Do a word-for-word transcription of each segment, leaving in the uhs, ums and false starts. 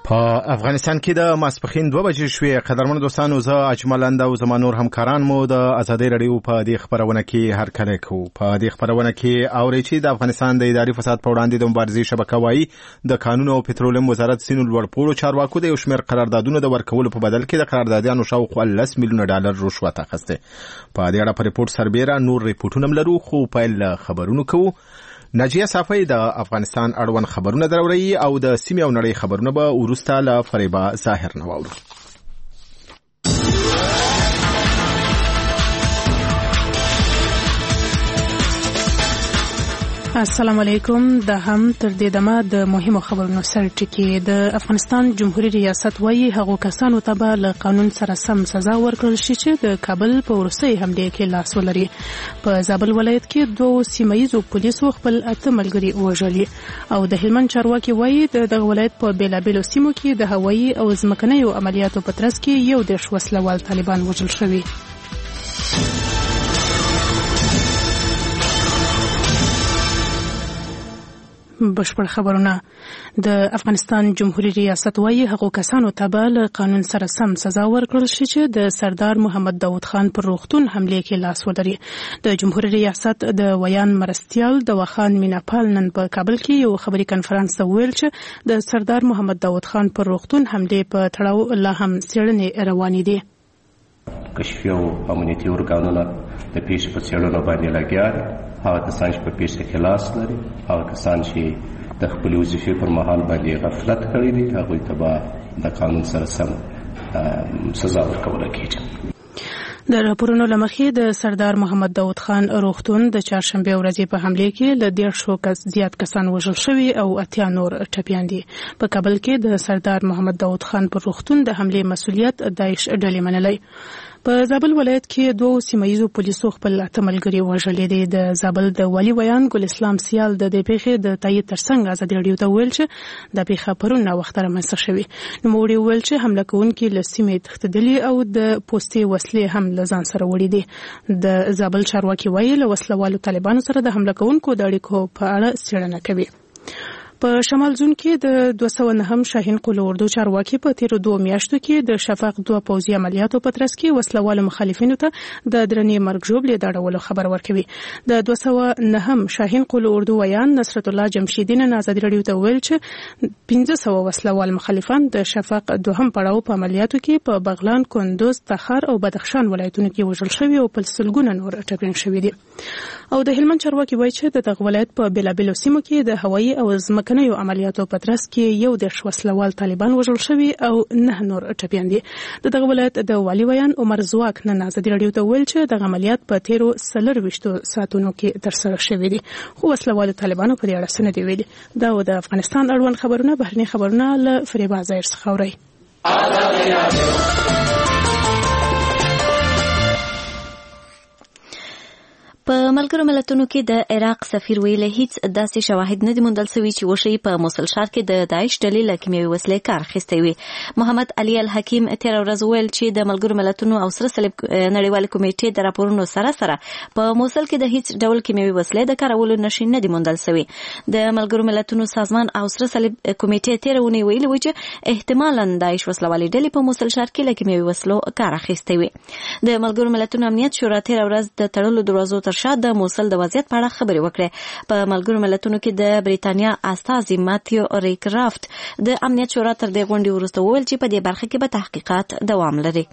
په افغانستان کې د ماسپخین دوه بجې شوې. قدرمن دوستانو، زه اجمل اند او زما نور همکاران مو د ازادي رادیو په دې خبرونه کې هر کله کو په دې خبرونه کې اوري چې د افغانستان د اداري فساد په وړاندې د مبارزې شبکه وایي د قانون او پټرولیم وزارت سینو لوړپوړو چارواکو د یو شمېر قراردادونو د ورکولو په بدل کې د قراردادیانو شاوخوا لس میلیونه ډالر رشوت اخیسته. په دې اړه په ریپورت سربېره نور ریپورتونه لرو، خو پیل خبرونه کوو. ناجیه صافی د افغانستان اړوند خبرونه دروړي او د سیمې او نړۍ خبرونه به ورسته له فریبا ظاهر نه واورو. السلام علیکم. د هم تر دې دمه د مهمو خبرونو سره ټکی. د افغانستان جمهوریت ریاست وايي هغه کسانو ته به له قانون سره سم سزا ورکړل شي چې د کابل په وروستۍ حملې کې لاس ولري. په زابل ولایت کې دوه سیمایي پولیسو خپل اته ملګري وژلي او د هلمند چارواکي وايي د دغه ولایت په بیلابیلو سیمو کې د هوایي او ځمکنیو عملیاتو په ترڅ کې یو د وسلوال طالبان وژل شوي. بشپړ خبرونه. د افغانستان جمهوریت ریاست وايي هغه کسانو ته به له قانون سره سم سزا ورکړل شي چې د سردار محمد داود خان پر روغتون حملې کې لاس ولري. د جمهوریت ریاست د ویان مرستیال د وخان میناپال نن په کابل کې یو خبري کنفرانس ته ویل چې د سردار محمد داود خان پر روغتون حملې په تړاو لا هم څېړنې روانې دي. کشفي او امنیتي ارګانونه د پیښې په څېړنو باندې لګیا دي. هغه کسان چې په پیښه کې لاس لري، هغه کسان چې د خپل وظیفې پر مهال باندې غفلت کړی دي، هغوی ته به د قانون سره سم سزا ورکول کېږي. د راپورونو لمخې د سردار محمد داود خان روغتون د چهارشنبه ورځې په حملې کې له دیرشو کس زیات کسان وژل شوي او اتیا نور ټپیان دي. په کابل کې د سردار محمد داود خان پر روغتون د حملې مسؤلیت داعش ډلې منلی. په زابل ولایت کې دوه سیمایي پولیسو خپل اته ملګري وژلي دي. د زابل د والي ویان ګل اسلام سیال د دې پیښې د تایید ترڅنګ ازادي رادیو ته ویل چې د پیښه پرون وخت رامنځته شوې. نوموړي ویل چې حمله کوونکي له سیمې تښتېدلي او د پوستې وسلې هم له ځان سره وړي دي. د زابل چارواکي وایي له وسلوالو طالبانو سره د حمله کوونکو د اړیکو په اړه څېړنه کوي. په شمال زون کې د دوه سوه نهم شاهین قول اردو چارواکي په تیرو دوه میاشتو کې د شفاق دوه پوځي عملیاتو په ترڅ کې وسلوالو مخالفینو ته د درنې مرګ ژوبلې د اړولو خبر ورکوي. د دوه سوه نهم شاهین قول اردو ویان نصرت الله جمشیدی نن ازادي رادیو ته ویل چې پنځه سوه وسلوال مخالفان د شفاق دوهم پړاو په عملیاتو کې په بغلان، کندوز، تخار او بدخشان ولایتونو کې وژل شوي او په سلګونه نور ټپیان شوي دي. او د هلمند چارواکي وایي چې د دغه ولایت په بیلابیلو سیمو کې د هوایي او ځمکنیو عملیاتو په ترڅ کې یو د وسلوال طالبان وژل شوي او نه نور ټپیان دي. د دغه ولایت د والي ویان عمر زواک نن ازادي رادیو ته ویل چې دغه عملیات په تیرو څلرویشتو ساعتونو کې ترسره شوي دي، خو وسلوال طالبانو په دې اړه څه نه دي ویلي. دا و د افغانستان اړوند خبرونه. بهرني خبرونه له فریبا ظاهر څخه اورئ. په ملګرو ملتونو کې د عراق سفیر ویلي هیڅ داسې شواهد نه دي موندل شوي چې وشي په موصل ښار کې د داعش ډلې له کیمیاوي وسلې کار اخیستی وي. محمد علي الحکیم تېره ورځ ویل چې د ملګرو ملتونو او سره صلیب نړیوالې کمیټې د راپورونو سره سره په موصل کې د هیڅ ډول کیمیاوي وسلې د کارولو نښې نه دي موندل شوي. د ملګرو ملتونو سازمان او سره صلیب کمیټې تېره اونۍ ویلي وو چې احتمالاً داعش وسلوالې ډلې په موصل ښار کې له کیمیاوي وسلو کار اخیستی وي. د ملګرو ملتونو امنیت شورا تېره ورځ د تړلو دروازو تر شا د موصل د وضعیت په اړه خبرې وکړې. په ملګرو ملتونو کې د بریتانیا استازي ماتیو ریکرافت د امنیت شورا تر دې غونډې وروسته وویل چې په دې برخه کې به تحقیقات دوام لري.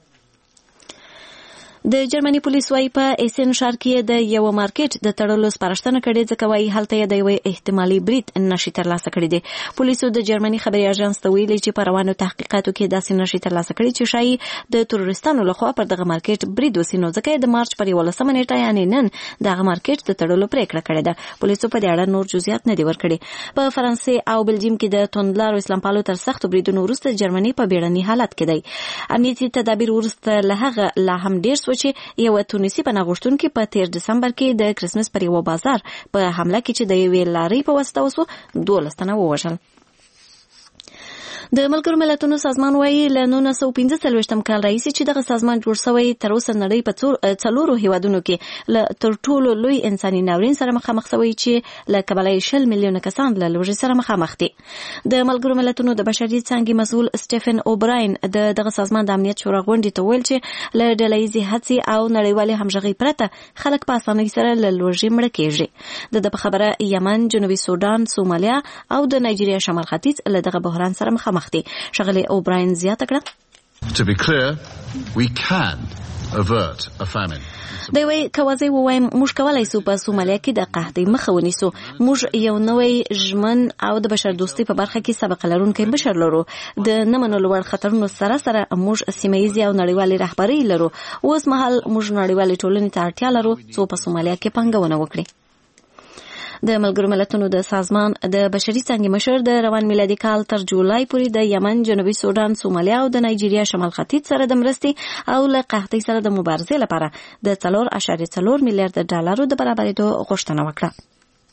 د جرمني پولیس وايي په ایسن ښار کې د یو مارکیټ د تړلو سپارښتنه کړې، ځکه وايي هلته یې د یو احتمالي برید نشي ترلاسه کړی دی. پولیسو د جرمني خبري اژانس ته ویلي چې په روانو تحقیقاتو کې داسې نشي ترلاسه کړی چې شایي د تروریستانو لخوا پر دغه مارکیټ برید وسي، نو ځکه د مارچ پر یولسمه نیټه یعنې نن دغه مارکیټ د تړلو پریکړه کړې ده. پولیسو په دې اړه نور جزئیات نه دي ورکړي. په فرانسې او بلجیم کې د توندلارو اسلام پالو تر سختو بریدونو وروسته جرمني په بیړني حالت کې دی. امنیتي تدابیر وروسته له هغه لا هم ډېر شو چې یو تونسي پناه غوښتونکي په تیر دسمبر کې د کرسمس پر یو بازار په حمله کې چې د یوې لارۍ په واسطه وسو دولس تنه ووژل. د ملګرو ملتونو سازمان وايي له نولس سوه پنځه څلوېښتم کال راهیسې چې دغه سازمان جوړ شوی تر اوسه نړۍ په څلورو هیوادونو کې له تر ټولو لوی انساني ناورین سره مخامخ شوی چې له کبله شل میلیونه کسان له لوږې سره مخامخ دي. د ملګرو ملتونو د بشري څانګې مسؤل سټیفن اوبراین د دغه سازمان د امنیت شورا غونډې ته ویل چې له ډلهییزې هڅې او نړیوالې همغږۍ پرته خلک په اسانۍ سره له لوږې مړه کېږي. د ده په خبره یمن، جنوبي سودان، سومالیا او د نایجیریا شمال ختیځ له دغه بحران سره مخامخ دي. ښاغلي اوبراین زیاته کړه To be clear, we can avert a famine. دی وایي که واضح ووایم موږ کولی سو په سومالیا کې د قحطۍ مخه ونیسو. موږ یو نوی ژمن او د بشر دوستۍ په برخه کې سبق لرونکی مشر لرو. د نه منلو وړ خطرونو سره سره موږ سیمه ییزې او نړیوالې رهبرۍ لرو. اوس مهال موږ نړیوالې ټولنې ته اړتیا لرو څو په سومالیا کې پانګونه وکړي. د ملګرو ملتونو د سازمان د بشري څانګې مشر د روان میلادي کال تر جولای پورې د یمن، جنوبي سودان، سومالیا او د نایجیریا شمال ختیځ سره د مرستې او له قحطۍ سره د مبارزې لپاره د څلور اعشاریه څلور میلیارډ ډالرو د برابرېدو غوښتنه وکړه.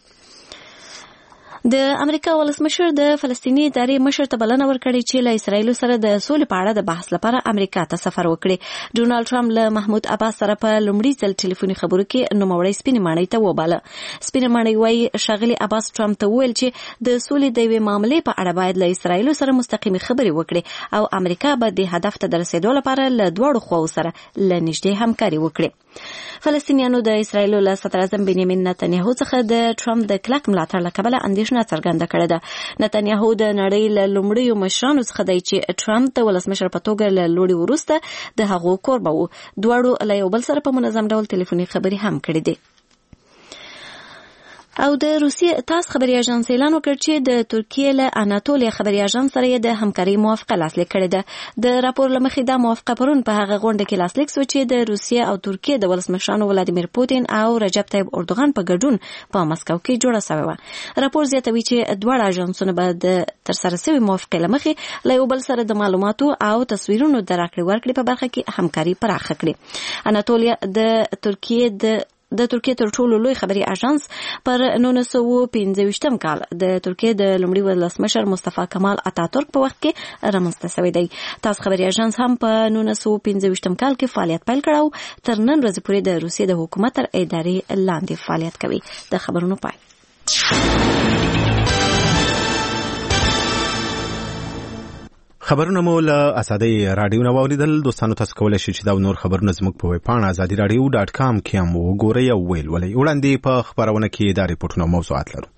د امریکا ولسمشر د فلسطیني ادارې مشر ته بلنه ورکړې چې له اسرایلو سره د سولې په اړه د بحث لپاره امریکا ته سفر وکړي. ډونالډ ټرمپ له محمود عباس سره په لومړي ځل ټلیفوني خبرو کې نوموړی سپینې ماڼۍ ته وباله. سپینې ماڼۍ وایي ښاغلي عباس ټرمپ ته وویل چې د سولې د یوې معاملې په اړه باید له اسرایلو سره مستقیمې خبرې وکړي او امریکا به د هدف ته د رسېدو لپاره له دواړو خواو سره له نږدې همکاري وکړي. فلسطینیانو د اسرایلو له صدراعظم بنیامین نتنیاهو څخه د ټرمپ د کلک ملاتړ له کبله اندېښنه څرګنده کړې ده. نتنیاهو د نړۍ له لومړیو مشرانو څخه دی چې ټرمپ د ولسمشر په توګه له لوړې وروسته د هغو کوربه و. دواړو له یو بل سره په منظم ډول ټلیفوني خبرې هم کړې دي. او د روسیې تاس خبري اژانس اعلان وکړ چې د ترکیې له اناتولیا خبري اژانس سره د همکاري موافقه لاسلیک کړې ده. د راپور له مخې دا موافقه پرون په هغه غونډه کې لاسلیک شوه چې د روسیې او ترکیې د ولسمشرانو ولادیمیر پوتین او رجب طیب اردوغان په ګډون په مسکو کې جوړه شوې وه. راپور زیاتوي چې دواړه اژانسونه به د ترسره شوې موافقې له مخې له یو بل سره د معلوماتو او تصویرونو د راکړې ورکړې په برخه کې همکاري پراخه کړي. اناتولیا د ترکیې د د ترکیې تر ټولو لوی خبري اژانس پر نولس سوه پنځه ویشتم کال د ترکیې د لومړي ولسمشر مصطفی کمال اتاتورک په وخت کې رامنځته شوی دی. تاسو خبري اژانس هم په نولس سوه پنځه ویشتم کال کې فعالیت پیل کړ او تر نن ورځې پورې د روسیې د حکومت تر ادارې لاندې فعالیت کوي. د خبرونو پای. خبرونه مو له ازادۍ رادیو نه واوریدل. دوستانو تاسو کولی شئ چې دا نور خبرونه زموږ په ویب پاڼه ازادي رادیو ډاټ کام کې هم وګورئ او ولولئ. وړاندې په خبرونه کې دا ریپورټونه او موضوعات لرو.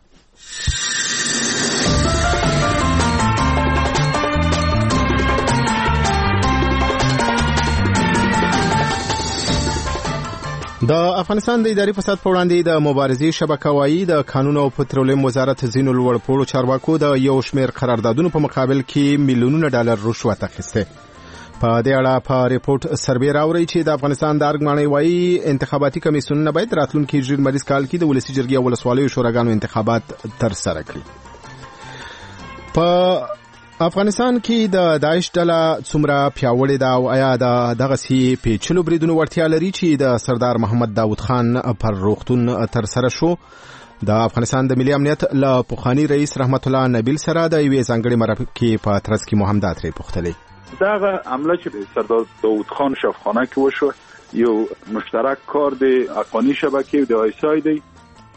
د افغانستان د اداري فساد په وړاندې د مبارزې شبکه وايي د قانون او پټرولیم وزارت ځینو لوړپوړو چارواکو د یو شمېر قراردادونو په مقابل کې میلیونونه ډالر رشوت اخیسته. په دې اړه په ریپورت سروې راوړی چې د افغانستان د ارګمانۍ وايي انتخاباتي کمیسیونونه باید راتلونکي ژمنیز کال کې د ولسي جرګې او ولسوالیو شوراګانو انتخابات ترسره کړي. په افغانستان کې د داعش ډله څومره پیاوړې ده او آیا د دغسې پیچلو بریدونو وړتیا لري چې د سردار محمد داود خان پر روغتون ترسره شو؟ د افغانستان د ملي امنیت له پخواني رئیس رحمت الله نبیل سره د یوې ځانګړې مرکې په ترڅ کې مو هم دا ترې پوښتلې. دغه عمله چې سردار داود خان شفخانه کې وشو یو مشترک کار د افغاني شبکې د آیسای دی.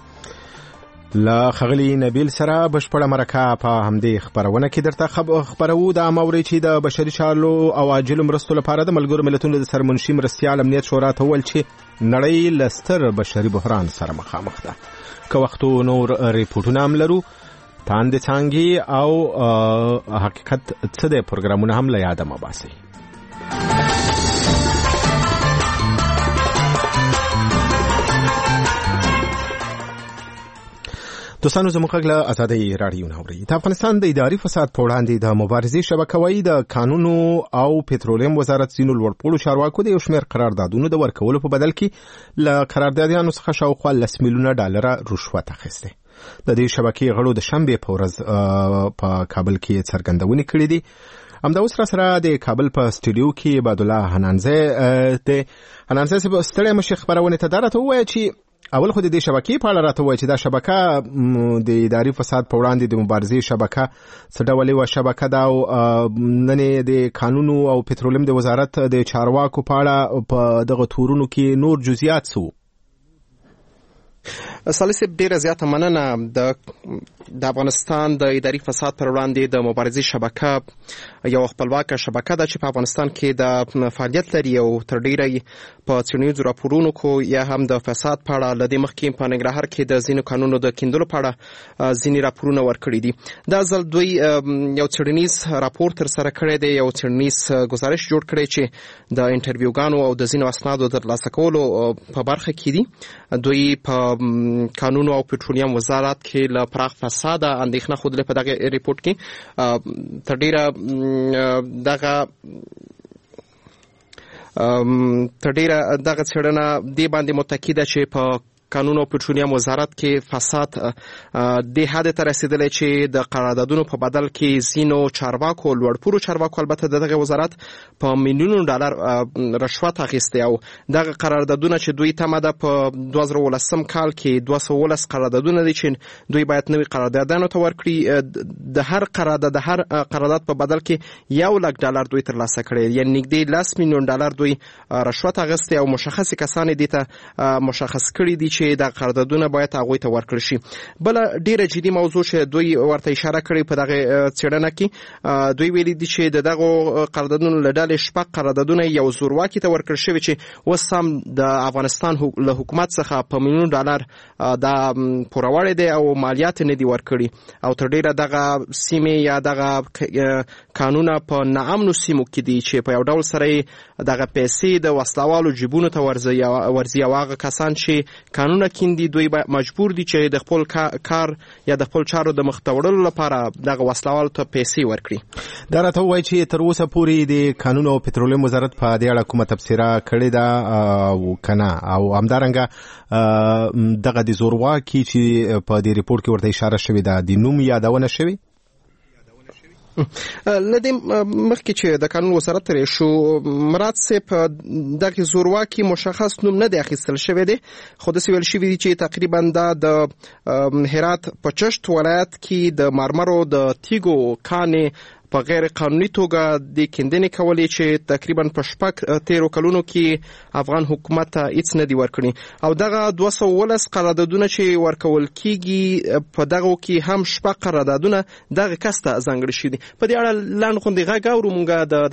لا خغلی نبیل سره بشپړه مرکه په همدې خبرونه کې درته خبرو. د اموري چې د بشري چارو او عاجل مرستو لپاره د ملګرو ملتونو د سرمنشي مرستيال امنیت شورا ته ویل چې نړۍ لستر بشري بحران سره مخامخ ده. که وختو نور ریپورتونه هم لرو تاند څنګه او حقیقت څه د پروګرامونه هم له یاده مباسي. دوستانو زموږ له ازادۍ رادیو نه اوري. د افغانستان د اداري فساد په وړاندې د مبارزې شبکه وايي د قانونو او پټرولیم وزارت ځینو لوړپوړو چارواکو د یو شمېر قراردادونو د ورکولو په بدل کې له قراردادیانو څخه شاوخوا لس میلیونه ډالر رشوت اخیسته. د دې شبکې غړو د شنبې په ورځ په کابل کې څرګندونې کړې دي. همدا اوس را سره د کابل په سټوډیو کې عبدالله حنانزه د حنانزه په ستړي مشي خبرونه ته درته وایي چې اول خو د دې شبکې په اړه راته وایي چې دا شبکه د اداري فساد په وړاندې د مبارزې شبکه څه ډول یوه شبکه ده او نن د قانونو او پټرولیم د وزارت د چارواکو په اړه په دغه تورونو کې نور جزئیات څه سالس ډیره زیاته مننه. د د افغانستان د اداري فساد پر وړاندې د مبارزې شبکه یو خپلواکه شبکه ده چې په افغانستان کې د فعالیت لري او تر ډیره په څېړنیزو راپورونو کو یا هم د فساد په اړه لدې مخکې په ننګرهار کې د ځینو قانونو د کیندلو په اړه ځینې راپورونه ورکړي دي. دا ځل دوی یو څېړنیز راپور تر سره کړی دی، یو څېړنیز گزارش جوړ کړی چې د انټرویوګانو او د ځینو اسنادو ترلاسه کولو په برخه کې دي. دوی په قانون او پټرولیم وزارت کې له پراخ فساد اندېښنه خوده په دغه ریپورت کې تر ډیره دغه تر ډیره دغه څېړنه دې باندې متکی ده چې په قانون او پټرولیم وزارت کې فساد د حد ته رسیدلی چې د قراردادونو په بدل کې ځینو چارواکو لوړپوړو چارواکو البته دغه وزارت په میلیونونو ډالر رشوت اخیستی او دغه قراردادونه چې دوی تمه ده په دوه زره ولسم کال کې دوه سوه ولس قراردادونه دي چې دوی باید نوي قراردادانو ته ورکړي. د هر قرارداد د هر قرارداد په بدل کې یو لک ډالر دوی ترلاسه کړي، یعنې نږدې لس میلیون ډالر دوی رشوت اخیستی او مشخص کسان دې ته مشخص کړي دي چې د قراردادونه باید هغوی ته ورکړل شي. بل ډیره جدي موضوع چې دوی ورته اشاره کړې په دغه څېړنه کې دوی ویلي دي چې د دغه قراردادونو له ډلې شپږ قراردادونه یو زورواکي ته ورکړل شوي چې اوس هم د افغانستان له حکومت څخه په میلیون ډالر دا پوروړی دی او مالیات نه دي ورکړي او تر ډیره دغه سیمې یا دغه قانونه په ناامنو سیمو کې دي چې په یو ډول سره دغه پیسې د وسلوالو جیبونو ته ورځي او هغه کسان چې قانون کیندي دوی مجبور دي چې د خپل کار یا د خپل چارو د مخ ته وړلو لپاره دغه وسلوالو ته پیسې ورکړي. دا راته وایي چې تر اوسه پورې د قانون او پټرولیم وزارت په دې اړه کومه تبصره کړې ده او کنه او همدارنګه دغه د زورواکي چې په دې ریپورت کې ورته اشاره شوې ده د نوم یادونه شوې لدې مخکې چې د قانون وزارت ترې شو مراد صاحب دغه زورواکي مشخص نوم نه دی اخیستل شوی دی، خو داسې ویل شوي دي چې تقریبا دا د هرات په چشت ولایت کې د مرمرو د تیږو کانې په غیر قانوني توګه د کیندنې کولې چې تقریبا په شپږ تیرو کلونو کې افغان حکومت ته هیڅ نه دي ورکړي او دغه دوه سوه ولس قراردادونه چې ورکول کیږي په دغه کې هم شپږ قراردادونه دغه کس ته ځانګړي شوي دي. په دې اړه لنډ غوندې غږ اورو مونږ د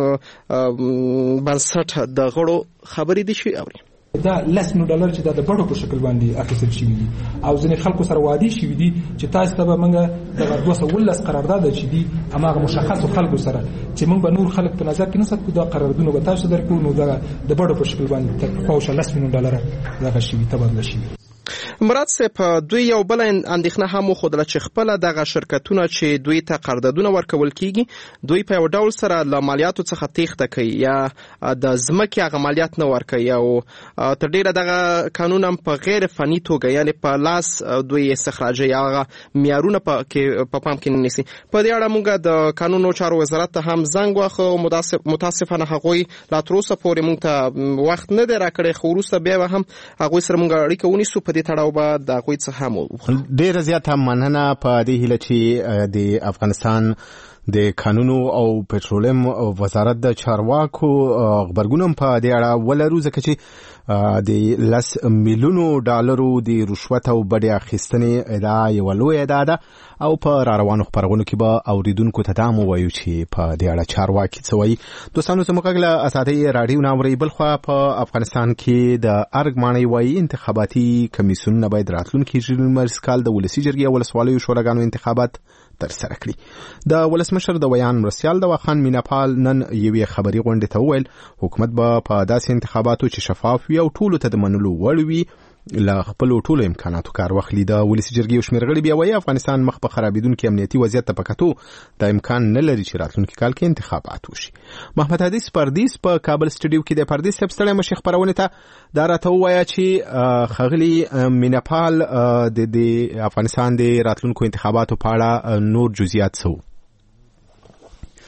دغه بنسټ د غړو خبرې دي شوي اوري. دا لس میلیون ډالر چې دا د بډو په شکل باندې اخیستل شوي دي او ځینې خلکو سره وعدې شوي دي چې تاسو ته به موږ دغه دوه سوه ولس قرارداد چې دي هماغه مشخصو خلکو سره چې موږ به نور خلک په نظر کې نه ساتو دا قراردادونه به تاسو درکړو نو دا د بډو په شکل باندې تر پاوشه لس میلیون ډالر دغه شوي تبادله شوي. مراد صاحب دوی یو بل اندېښنه هم وښودله چې خپله دغه شرکتونه چې دوی ته قراردادونه ورکول کیږي دوی په یو ډول سره له مالیاتو څخه تېښته کوي یا د ځمکې هغه مالیات نه ورکوي او تر ډېره دغه قانون هم په غیر فني توګه یعنې په لاس دوی استخراجوي هغه معیارونه په پام کې نه نیسي. په دې اړه موږ د قانونو چارو وزارت ته هم زنګ واخه او متاسفانه هغوی لا تر اوسه پورې موږ ته وخت نه دی راکړی، خو وروسته بیا به هم هغوی سره موږ اړیکه ونیسو په دې تړاو به د هغوی څخه هم ډېره زیاته مننه په دې هیله چې د افغانستان د قانونو او پټرولیم وزارت د چارواکو خبرګون په دې اړه ولرو ځکه چې د لس میلیونو ډالرو د رشوت او بډې اخیستنې ادعا یوه لویه ادعا ده او په را روانو خپرونو کې به اوریدونکو ته دا هم ووایو چې په دې اړه چارواکي څه وایي. دوستانو زموږ غږ له ازادۍ راډیو نه اورئ. بلخوا په افغانستان کې د ارګ ماڼۍ وایي انتخاباتي کمیسیونونه باید راتلونکي ژمنیز کال د ولسي جرګې او ولسوالیو شوراګانو انتخابات ترسره کړي. د ولسمشر د ویان مرسیال دوا خان میناپال نن یوې خبري غونډې ته وویل حکومت به په داسې انتخاباتو چې شفاف وي او ټولو ته د منلو وړ وي له خپلو ټولو امکاناتو کار واخلي. د ولسي جرګې یو شمېر غړي بیا وایي افغانستان مخ په خرابېدونکي امنیتي وضعیت ته په کتو دا امکان نه لري چې راتلونکي کال کې انتخابات وشي. محمد حدیث پردیس په کابل سټوډیو کې د پردیس صاحب ستړی مشي خپرونې ته دا راته ووایه چې ښاغلي میناپال د افغانستان د راتلونکو انتخاباتو په اړه نور جزئیات څه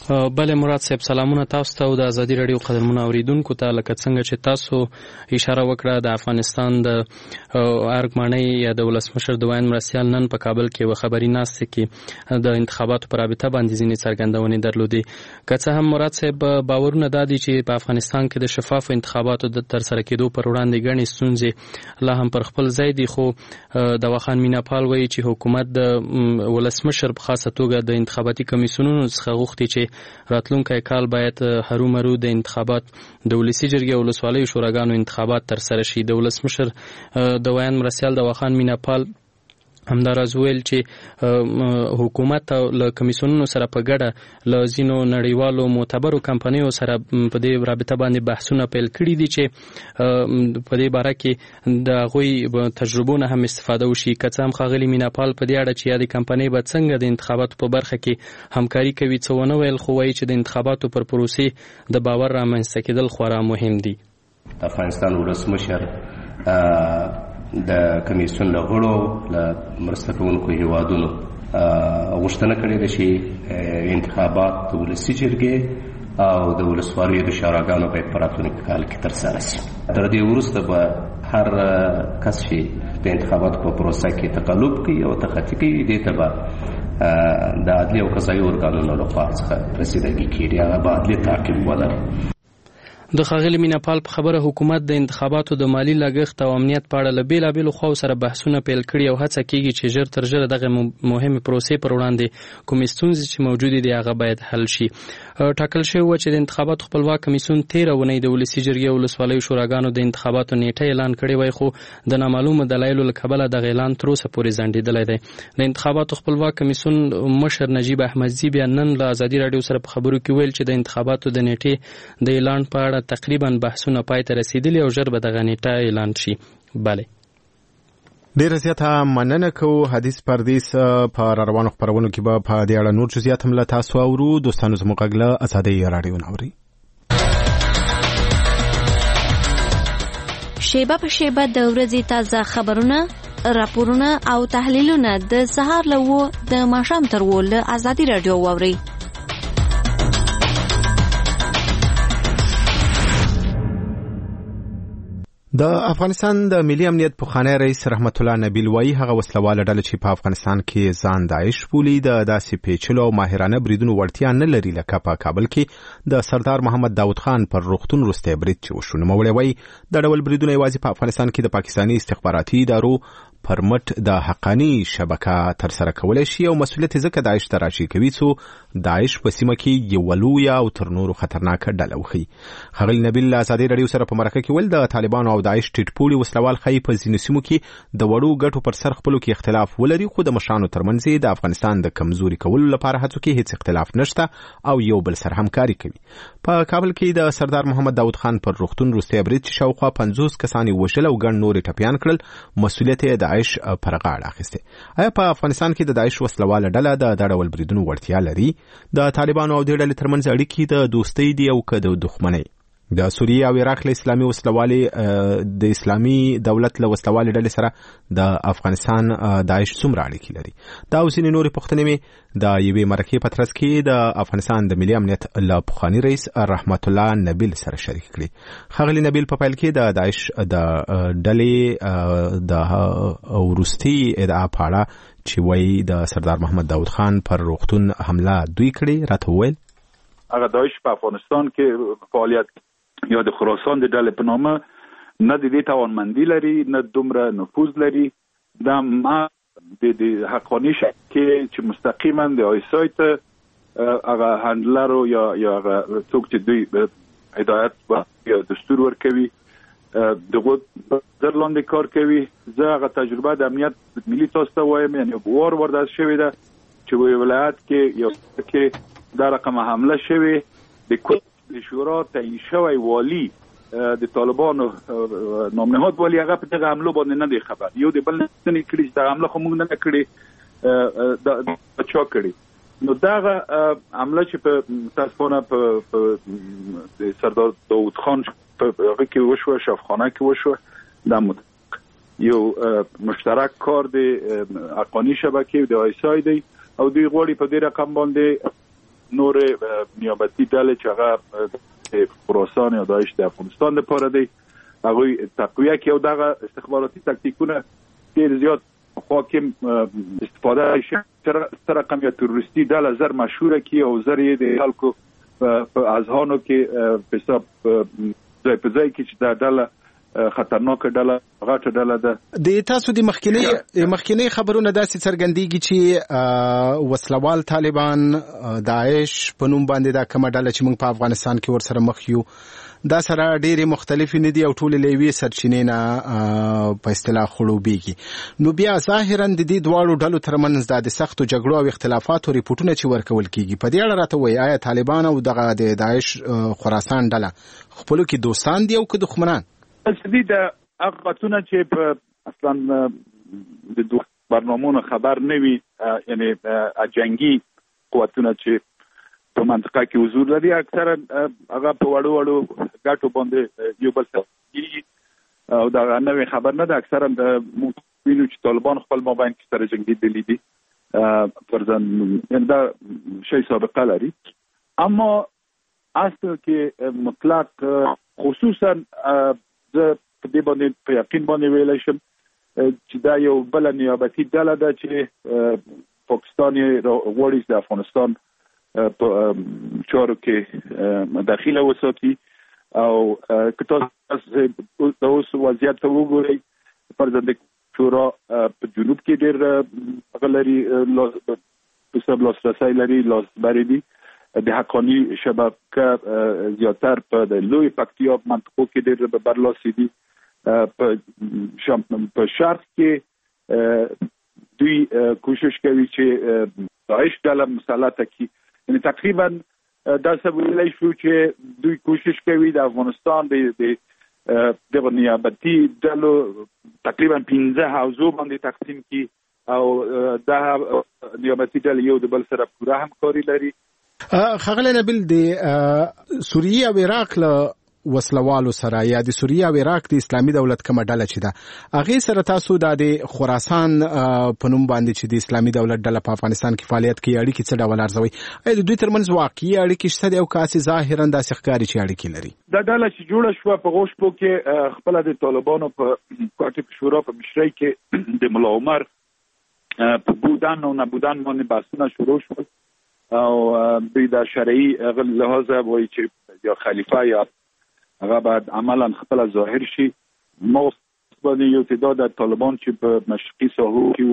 بله مراد صاحب سلامونه تاسو ته او د ازادي رادیو قدرمنو اوریدونکو ته. لکه څنګه چې تاسو اشاره وکړه د افغانستان د ارګمانۍ یا د ولسمشر د وین مرسیال نن په کابل کې و خبري ناستې کې د انتخاباتو پر رابطه باندې ځینې څرګندونې درلودې. که څه هم مراد صاحب باورونه دا دي چې په افغانستان کې د شفافو انتخاباتو د ترسره کېدو پر وړاندې ګڼې ستونزې لا هم پر خپل ځای دي، خو دواخان میناپال وایي چې حکومت د ولسمشر په خاصه توګه د انتخاباتي کمیسیونونو څخه غوښتي چې راتلونکی کال باید هرومرو د انتخابات د ولسي جرګې او ولسوالیو شوراګانو انتخابات ترسره شي. د ولسمشر د ویان مرسیال د واخان میناپال همداراز ویل چې حکومت له کمیسیونونو سره په ګډه له ځینو نړیوالو معتبرو کمپنیو سره په دې رابطه باندې بحثونه پیل کړي دي چې په دې باره کې د هغوی تجربو نه هم استفاده وشي. که څه هم ښاغلي میناپال په دې اړه چې یادې کمپنۍ به څنګه د انتخاباتو په برخه کې همکاري کوي څه ونه ویل، خو وایي چې د انتخاباتو پر پروسې د باور رامنځته کېدل خورا مهم دي. د افغانستان ولسمشر د کمیسیون له غړو له مرسته کوونکو هیوادونو غوښتنه کړې ده چې انتخابات د ولسي جرګې او د ولسوالیو د شوراګانو باید په راتلونکي کال کې ترسره شي. تر دې وروسته به هر کس چې د انتخاباتو په پروسه کې تقلب کوي او تخطي کوي، دې ته به د عدلي او قضایي ارګانونو لخوا څخه رسیدګي کېږي، هغه به عدلي تعقیب ولري. د ښاغلي میناپال په خبره حکومت د انتخاباتو د مالی لګښت او امنیت په اړه له بېلابېلو خواو سره بحثونه پیل کړي او هڅه کېږي چې ژر تر ژره دغه مهمې پروسې پر وړاندې کومې ستونزې چې موجودې دي هغه باید حل شي. ټاکل شوی وه چې د انتخاباتو خپلواک کمیسیون تېره اونۍ د ولسي جرګې او ولسوالیو شوراګانو د انتخاباتو نیټه اعلان کړې وای، خو د نامعلومو دلایلو له کبله دغه اعلان تر اوسه پورې ځنډېدلی دی. د انتخاباتو خپلواک کمیسیون مشر نجیب احمدزي بیا نن له ازادي راډیو سره په خبرو کې ویل چې د انتخاباتو د نیټې د اعلان په اړه تقریبا بحثونه پای ته رسیدلي او ژر به دغه نیټه اعلان شي. بله ډیره زیاته مننه کوو. حدیث پردیس په روانو خپرونو کې به په دې اړه نور جزئیات هم له تاسو اورو. دوستانو زموږ غږ له ازادۍ راډیو نه اورئ. شیبه په شیبه د ورځې تازه خبرونه، راپورونه او تحلیلونه د سهار له اوه د ماښام تر اوه له ازادي راډیو واورئ. د افغانستان د ملي امنیت پخوانی رئیس رحمت الله نبیل وایي هغه وسلواله ډله چې په افغانستان کې ځان داعش بولي د داسې پیچلو او ماهرانه بریدونو وړتیا نه لري لکه په کابل کې د سردار محمد داود خان پر روغتون وروستی برید چې وشو. نوموړی وایي د ډول بریدونه یوازې په افغانستان کې د پاکستاني استخباراتي ادارو پر مټ د حقانی شبکه ترسره کولای شي او مسؤلیت ځکه داعش ته راشي کوي څو داعش په سیمه کې یو لویه او تر نورو خطرناکه ډله وښیي. ښاغلي نبیل له ازادي راډیو سره په مرکه کې ویل د طالبانو او داعش ټیټپوړي وسلوال ښایي په ځینو سیمو کې د وړو ګټو پر سر خپلو کې اختلاف ولري، خو د مشرانو ترمنځ د افغانستان د کمزوري کولو لپاره هڅو کې هیڅ اختلاف نشته او یو بل سره همکاري کوي. په کابل کې د سردار محمد داود خان پر روغتون وروستی برید چې شاوخوا پنځوس کسان یې وژل او ګڼ نور یې ټپیان کړل، مسؤلیت یې داعش پر غاړه اخیستی. آیا په افغانستان کې د داعش وسلواله ډله د دا ډول بریدونو وړتیا لري؟ د طالبانو او دې ډلې ترمنځ اړیکې د دوستۍ دي او که د دښمنۍ؟ د سوریې او عراق له اسلامي وسلوالې د اسلامي دولت له وسلوالې ډلې سره د افغانستان داعش څومره اړیکې لري؟ دا او ځینې نورې پوښتنې مې د یوې مرکې په ترڅ کې د افغانستان د ملي امنیت له پخواني رئیس رحمت الله نبیل سره شریک کړي. ښاغلي نبیل په پیل کې د داعش د ډلې د وروستي ادعا په اړه چې وایي د سردار محمد داود خان پر روغتون حمله دوی کړې راته وویل هغه داعش په افغانستان کې فعالیت یا د خراسان د ډلې په نامه نه د دې توانمندي لري نه دومره نفوذ لري. دا ما د د حقانی شکل چې مستقیما د آیسای ته هغه هندلرو یا یا څوک چې دوی هدایت یا دستور ورکوي دغه درلاندې کار کوي. زه هغه تجربه د امنیت ملي تاسو ته وایم، یعنی وار ورداز شوی ده چې ولایت کې یو کې دا رقم حمله شوی د کل د شورا تعیین شوی والی د طالبانو نامنهاد والی هغه په دغه حمله باندې نه دی خبر، یو د بل نه کړي چې دا حمله خو موږ نه کړي دا چا کړي. نو دغه حمله چې په تاسفانه په د سردار داود خان په هغه کې وشو، شفخانه کې وشو، دا مت یو مشترک کار د حقانی شبکه د آیسای دی او دوی غواړي په دې رقم باندې نور نیابتي ډلې چې هغه خراسان یا داعش د افغانستان لپاره دی هغوی تقویه کړي او دغه استخباراتي تکتیکونه ډېر زیات حاکم استفاده شي تر رقم یا تروریستي ډله زر مشهوره کړي او زر یې د خلکو په اذهانو کې په حساب ځای په ځای کې چې دا ډله خطرناک ډله غټه ډله ده. د تاسو د مخکینی مخکینی خبرونه داسې څرګندېږي چې وسلوال طالبان داعش په نوم باندې دا کومه ډله چې موږ په افغانستان کې ورسره مخ یو دا سره ډېرې مختلفې نه دي او ټولې له یوې سرچینې نه په اصطلاح خړوبېږي. نو بیا ظاهرا د دې دواړو ډلو ترمنځ دا د سختو جګړو او اختلافاتو ریپورټونه چې ورکول کېږي په دې اړه راته وایي آیا طالبان او دغه د داعش خراسان ډله خپلو کې دوستان دي او که دښمنان؟ اصلي د هغه قوتونه چې په اصلا د دوه برنامهونو خبر نه وي یعنی جنگي قوتونه چې په منطقه کې حضور لري اکثرا هغه په وړو وړو ګټو باندې یو بل سره او دا نوې خبر نه ده اکثرا د وینو چې طالبان خپل مابین کې سره جنگیدلي دي فرضاً دا شی سابقه لري اما اصل کې مطلق خصوصا زه په دې باندې په یقین باندې ویلی شم چې دا یو بله نیابتي ډله ده چې پاکستان یې غواړي د افغانستان په چارو کې داخله وساتي او که تاسو د اوس وضعیت ته وګورئ فرضاً د شورا په جنوب کې ډېر هغه لري په سب لاسرسی لري لاسبري دي د حقانی شبکه زیاتر په د لوی پکتیا منطقو کې ډېر برلاسي دي په شرق کې دوی کوشش کوي چې داعش ډله مسلطه کړي یعنی تقریبا دا څه ویلی شو چې دوی کوشش کوي د افغانستان د دغه نیابتي ډلو تقریبا پنځه حوزو باندې تقسیم کړي او دا نیابتي ډلې یو د بل سره پوره همکاري لري. ښاغلی نبیل د سوریې او عراق له وسلوالو سره یا د سوریې او عراق د اسلامي دولت کومه ډله چې ده هغې سره تاسو دا د خراسان په نوم باندې چې د اسلامي دولت ډله په افغانستان کې فعالیت کوي اړیکې څه ډول ارزوئ؟ آیا د دوی ترمنځ واقعي اړیکې شته دي او که هسې ظاهرا داسې ښکاري چې اړیکې لري؟ دا ډله چې جوړه شوه په غوښپو کې خپله د طالبانو په کوټې شورا په مشرۍ کې د ملا عمر په بودن او نبودن باندې بحثونه شروع شول او دوی د شرعي لحاظه وایي چې یا خلیفه یا هغه باید عملا خپل ظاهر شي. ما باندې یو تعداد طالبان چې په مشرقي ساحو کې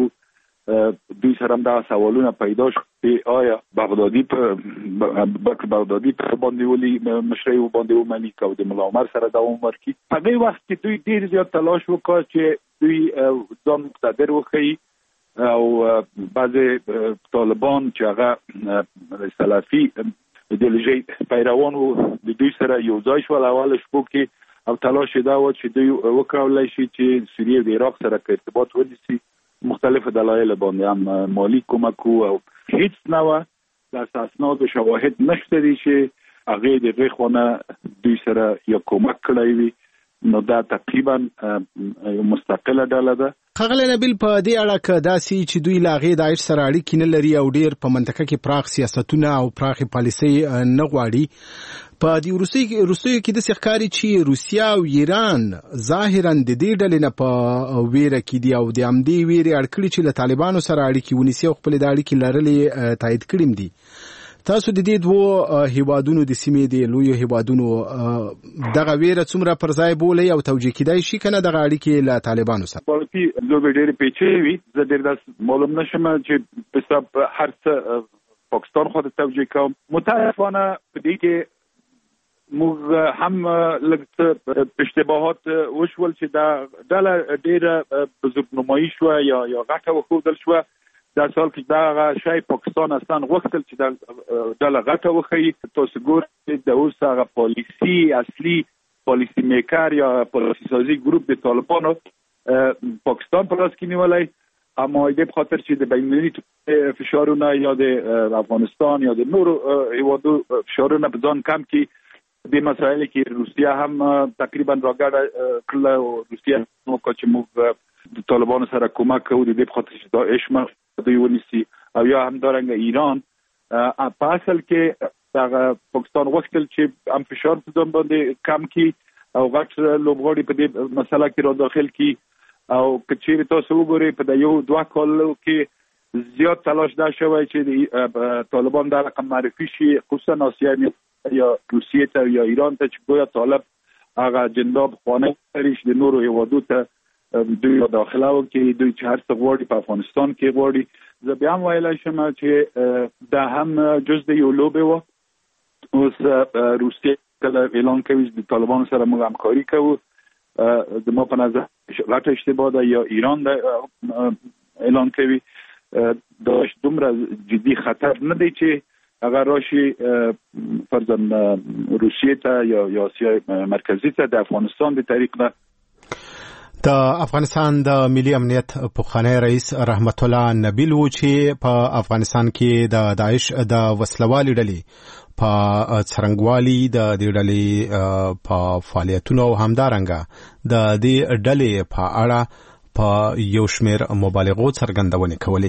وو دوی سره هم دغه سوالونه پیدا شو چې آیا بغدادي په بکر بغدادي په باندې ولي مشرۍ باندې ومني که د ملا عمر سره دوام ورکړي. په هغې وخت کې دوی ډېر زیات تلاش وکړ چې دوی ځان مقتدر وښیي او بعضې طالبان چې هغه سلفي ایدیولوژۍ پیروان وو د دوی سره یو ځای شول اوله شپو کې او تلاش یې دا و چې دوی وکولی شي چې سوریې او د عراق سره که ارتباط ونیسي مختلف دلایل باندې هم مالی کمک او هیڅ نوع د اسناد و شواهد نشته دي چې هغې د هغې خونه دوی سره یا کمک کړی وي نو دا تقریبا مستقله ډله ده. ښاغلی نبیل په دې اړه که داسې چې دوی له هغې داعش سره اړیکې نه لري او ډېر په منطقه کې پراخ سیاستونه او پراخې پالیسۍ نه غواړي په دې وروستیو کې داسې ښکاري چې روسیه او ایران ظاهرا د دې ډلې نه په ویره کې دي او د همدې ویرې اړ کړي چې له طالبانو سره اړیکې ونیسي او خپلې د اړیکې لرلې تایید کړي دي. تاسو د دې دوو هیوادونو د سیمې د لویو هیوادونو دغه ویره څومره پر ځای بولئ او توجیه کیدای شي که نه دغه اړیکې له طالبانو سره؟ پالتي لوبې ډېرې پیچلې وي زه ډېر داسې معلوم نه شم چې په حساب هر څه پاکستان خوا ته توجیه کوم. متاسفانه په دې کې موږ هم لږ څه اشتباهات وشول چې دا ډله ډېره بزرګنمایي شوه یا یا غټه وښودل شوه. دا سال کې دا شی پاکستان اصلا غوښتل چې دا ډله غټه وښیي. تاسو ګورئ د اوس هغه پالیسي اصلي پالیسي میکر یا پالیسي سازي ګروپ د طالبانو پاکستان په لاس کې نیولی اما دې په خاطر چې د بین‌المللي فشارونه یا د افغانستان یا د نورو هیوادو فشارونه په ځان کم کړي د مسایلو کې روسیه هم تقریبا راګډه کړله او روسیه وکړه چې موږ د طالبانو سره کومک کوو د دې په خاطر چې داعش دوی ونیسي او یا همدارنګه ایران په اصل کې هغه پاکستان غوښتل چې هم فشار په ځان باندې کم کړي او غټ لوبغاړي په دې مسله کې را داخل کړي او کچېرې تاسو وګورئ په یو دوه کالو کې زیات تلاش دا شوی چې طالبان دا رقم معرفي شي خصوصا آسیا یا روسیې ته یا ایران ته چې ګویا طالب هغه جنداب خانه لري چې د نورو هیوادو ته دوی داخله وکړي دوی چې هر څه غواړي په افغانستان کې غواړي. زه بیا هم ویلی شم چې دا هم جز د یو لوبې وه. اوس روسیې کله اعلان کوي د طالبانو سره موږ همکاري کوو زما په نظر غټه اشتباه ده یا ایران ده اعلان کوي دا دومره جدي خطر نه دی چې هغه راشي فرضاً روسیې ته یا یا آسیا مرکزي ته د افغانستان د طریق نه. د افغانستان د ملي امنیت پخوانی رئیس رحمت الله نبیل و چې په افغانستان کې د داعش د وسلوالي ډلې په څرنګوالي د دې ډلې په فعالیتونو او همدارنګه د دې ډلې په اړه په یو شمېر مبالغو څرګندونې کولې.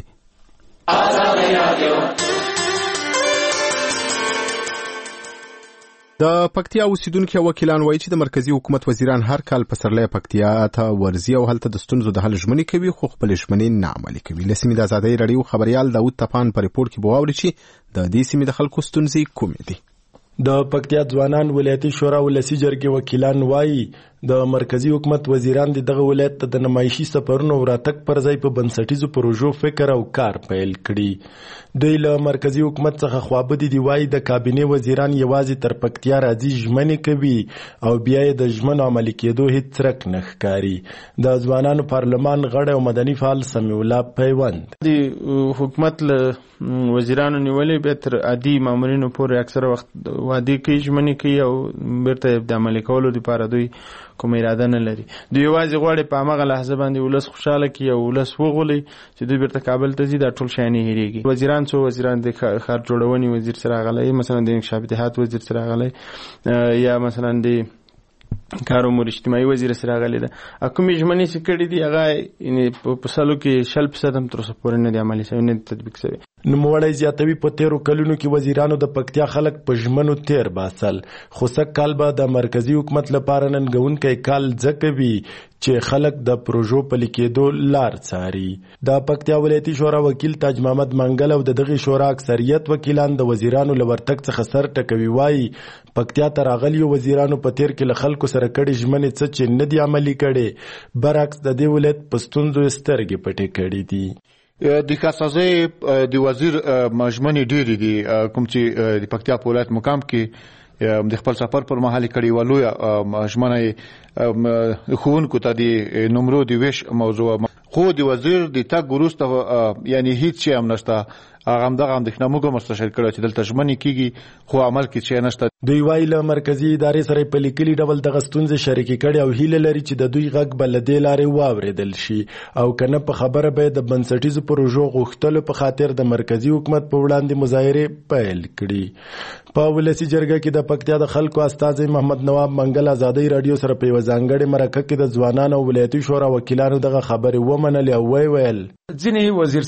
د پکتیا اوسیدونکو وکیلان وایي چې د مرکزی حکومت وزیران هر کال په سرلې پکتیا ته ورزي او هلته د ستونزو د حل ژمنې کوي خو خپل ژمنې نه عملي کوي. له سیمې د ازادۍ راډیو خبريال داود تپان په ریپورت کې بواوري چې د دې سیمې د خلکو ستونزې کومې دي. د پکتیا ځوانان ولایتي شورا ولسی جرګې وکیلان وایي د مرکزی حکومت وزیران دغه ولایت ته د نمایشي سفرونو وراتک پر ځای په بنسټیزو پروژو فکر او کار پیل کړي. دوی له مرکزی حکومت څخه خوابدي دی وایي د کابینه وزیران یوازې تر پکتیا راځي ژمنې کوي او بیا یې د ژمنو عملي کېدو هیڅ څرک نه ښکاري. د ځوانانو پارلمان غړی او مدني فعال سمیع الله پیوند د حکومت له وزیرانو نیولې به تر عادي مامورینو پورې اکثره وخت وعده کوي ژمنې کوي او بیرته د عملي کولو لپاره دوی کوم اراده نه لري. دوی یوازې غواړي په هغه لحظه باندې ولس خوشاله کړي او ولس وغولي چې دوی بیرته کابل ته ځي دا ټول شیان هېرېږي. وزیران څو وزیران د ښار جوړونې وزیر سره راغلی مثلا د انکشاف اتحاد وزیر سره راغلی یا مثلا د کار امور اجتماعي وزیر سره راغلی ده. کومې ژمنې چې کړي دي هغه په سالو کې شل فیصد هم تر اوسه پورې نه دي عملي شوي نه تطبیق شوي. نوموړی زیاتوي په تیرو کلونو کې وزیرانو د پکتیا خلک په ژمنو تیر باسل خو سږ کال به د مرکزی حکومت لپاره ننګونکی کال ځکه وي چې خلک د پروژو پلي کېدو لار څاري. د پکتیا ولایتي شورا وکیل تاج محمد منګل او د دغې شورا اکثریت وکیلان د وزیرانو له ورتګ څخه سر ټکوي وایي پکتیا ته راغلیو وزیرانو په تیر کې له خلکو سره کړي ژمنې څه چې نه دي عملي کړي برعکس د دې ولایت په ستونزو سترګې پټې کړي دي. د کاسازې د وزیر مجمنې ډېرې دي کوم چې د پکتیا په ولایت مقام کې د خپل سفر پر مهال کړي ولوی ژمنه ښوونکو ته د نمرو د ویش موضوع خو د وزیر د تګ وروسته یعنی هیڅ شی هم نشته. هغه همدغه اندېښنه موږ مستشر کړه چې دلته ژمنې کېږي خو عمل کې شی نشته. دوی وایي له مرکزي ادارې سره په لیکلي ډول دغه ستونزې شریکې کړي او هیله لري چې د دوی غږ به له دې لارې واورېدل شي او که نه په خبره به د بنسټیزو پروژو غوښتلو په خاطر د مرکزي حکومت په وړاندې مظاهرې پیل کړي. په ولسي جرګه کې د پکتیا د خلکو استازی محمد نواب منګل ازادۍ راډیو سره په یوه ځانګړې مرکه کې د ځوانانو او ولایتي شورا وکیلانو دغه خبرې ومنلې او ویې ویل ځینې وزیر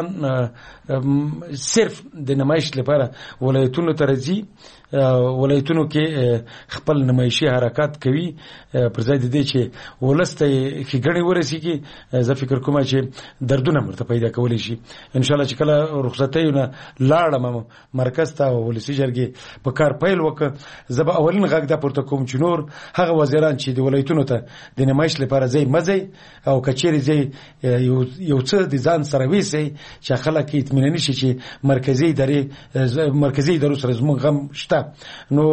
صاحبان صرف د نمایش لپاره ولایتونو ته راځي ولایتونو کې خپل نمایشي حرکات کوي پر ځای د دې چې ولس ته ښېګڼې ورسېږي. زه فکر کوم چې دردونه ورته پیدا کولی شي. انشاءالله چې کله رخصتیو نه لاړم مرکز ته ولسي جرګې په کار پیل وکړه زه به اولین غږ دا پورته کوم چې نور هغه وزیران چې د ولایتونو ته د نمایش لپاره ځئ مه ځئ او که چیرې ځئ یو څه د ځان سره ویسئ چې خلک اطمیناني شي چې مرکزي ادارې مرکزي ادارو سره زموږ غم شته. نو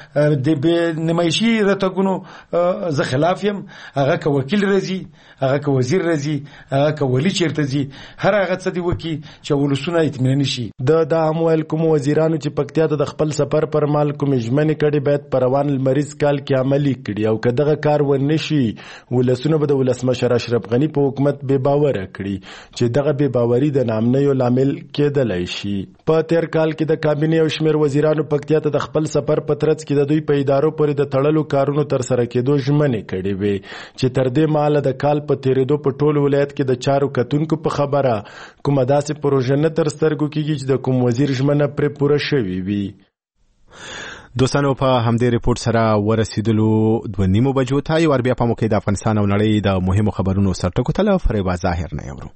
د نمایشي راتګونو زه خلاف یم. هغه که وکیل راځي هغه که وزیر راځي هغه که ولی چیرته ځي هر هغه څه دی وکړي چې ولسونه اطمیناني شي. د دا هم ویل کومو وزیرانو چې پکتیا ته د خپل سفر پر مهال کومې ژمنې کړي باید په روان لمریز کال کې عملي کړي او که دغه کار ونه شي ولسونه به د ولسمشر اشرف غني په حکومت بې باوره کړي چې دغه بې باوري د ناامنیو لامل کېدلی شي. په تیر کال کې د کابینې یو شمېر وزیرانو پکتیا ته د د خپل سفر په ترڅ کې د دوی په ادارو پورې د تړلو کارونو تر سره کېدو ژمنې کړې وې چې تر دې مهاله د کال په تیریدو په ټول ولایت کې د چارو کتونکو په خبره کومه داسې پروژه نه تر سترګو کېږي چې د کوم وزیر ژمنه پرې پوره شوې وي. دوستانو په همدې ریپورت سره ورسېدلو دوه نیمو بجو ته یو بیا په موقع د افغانستان او نړۍ د مهمو خبرونو سرټکو ته له فریبا ظاهر نه اورو.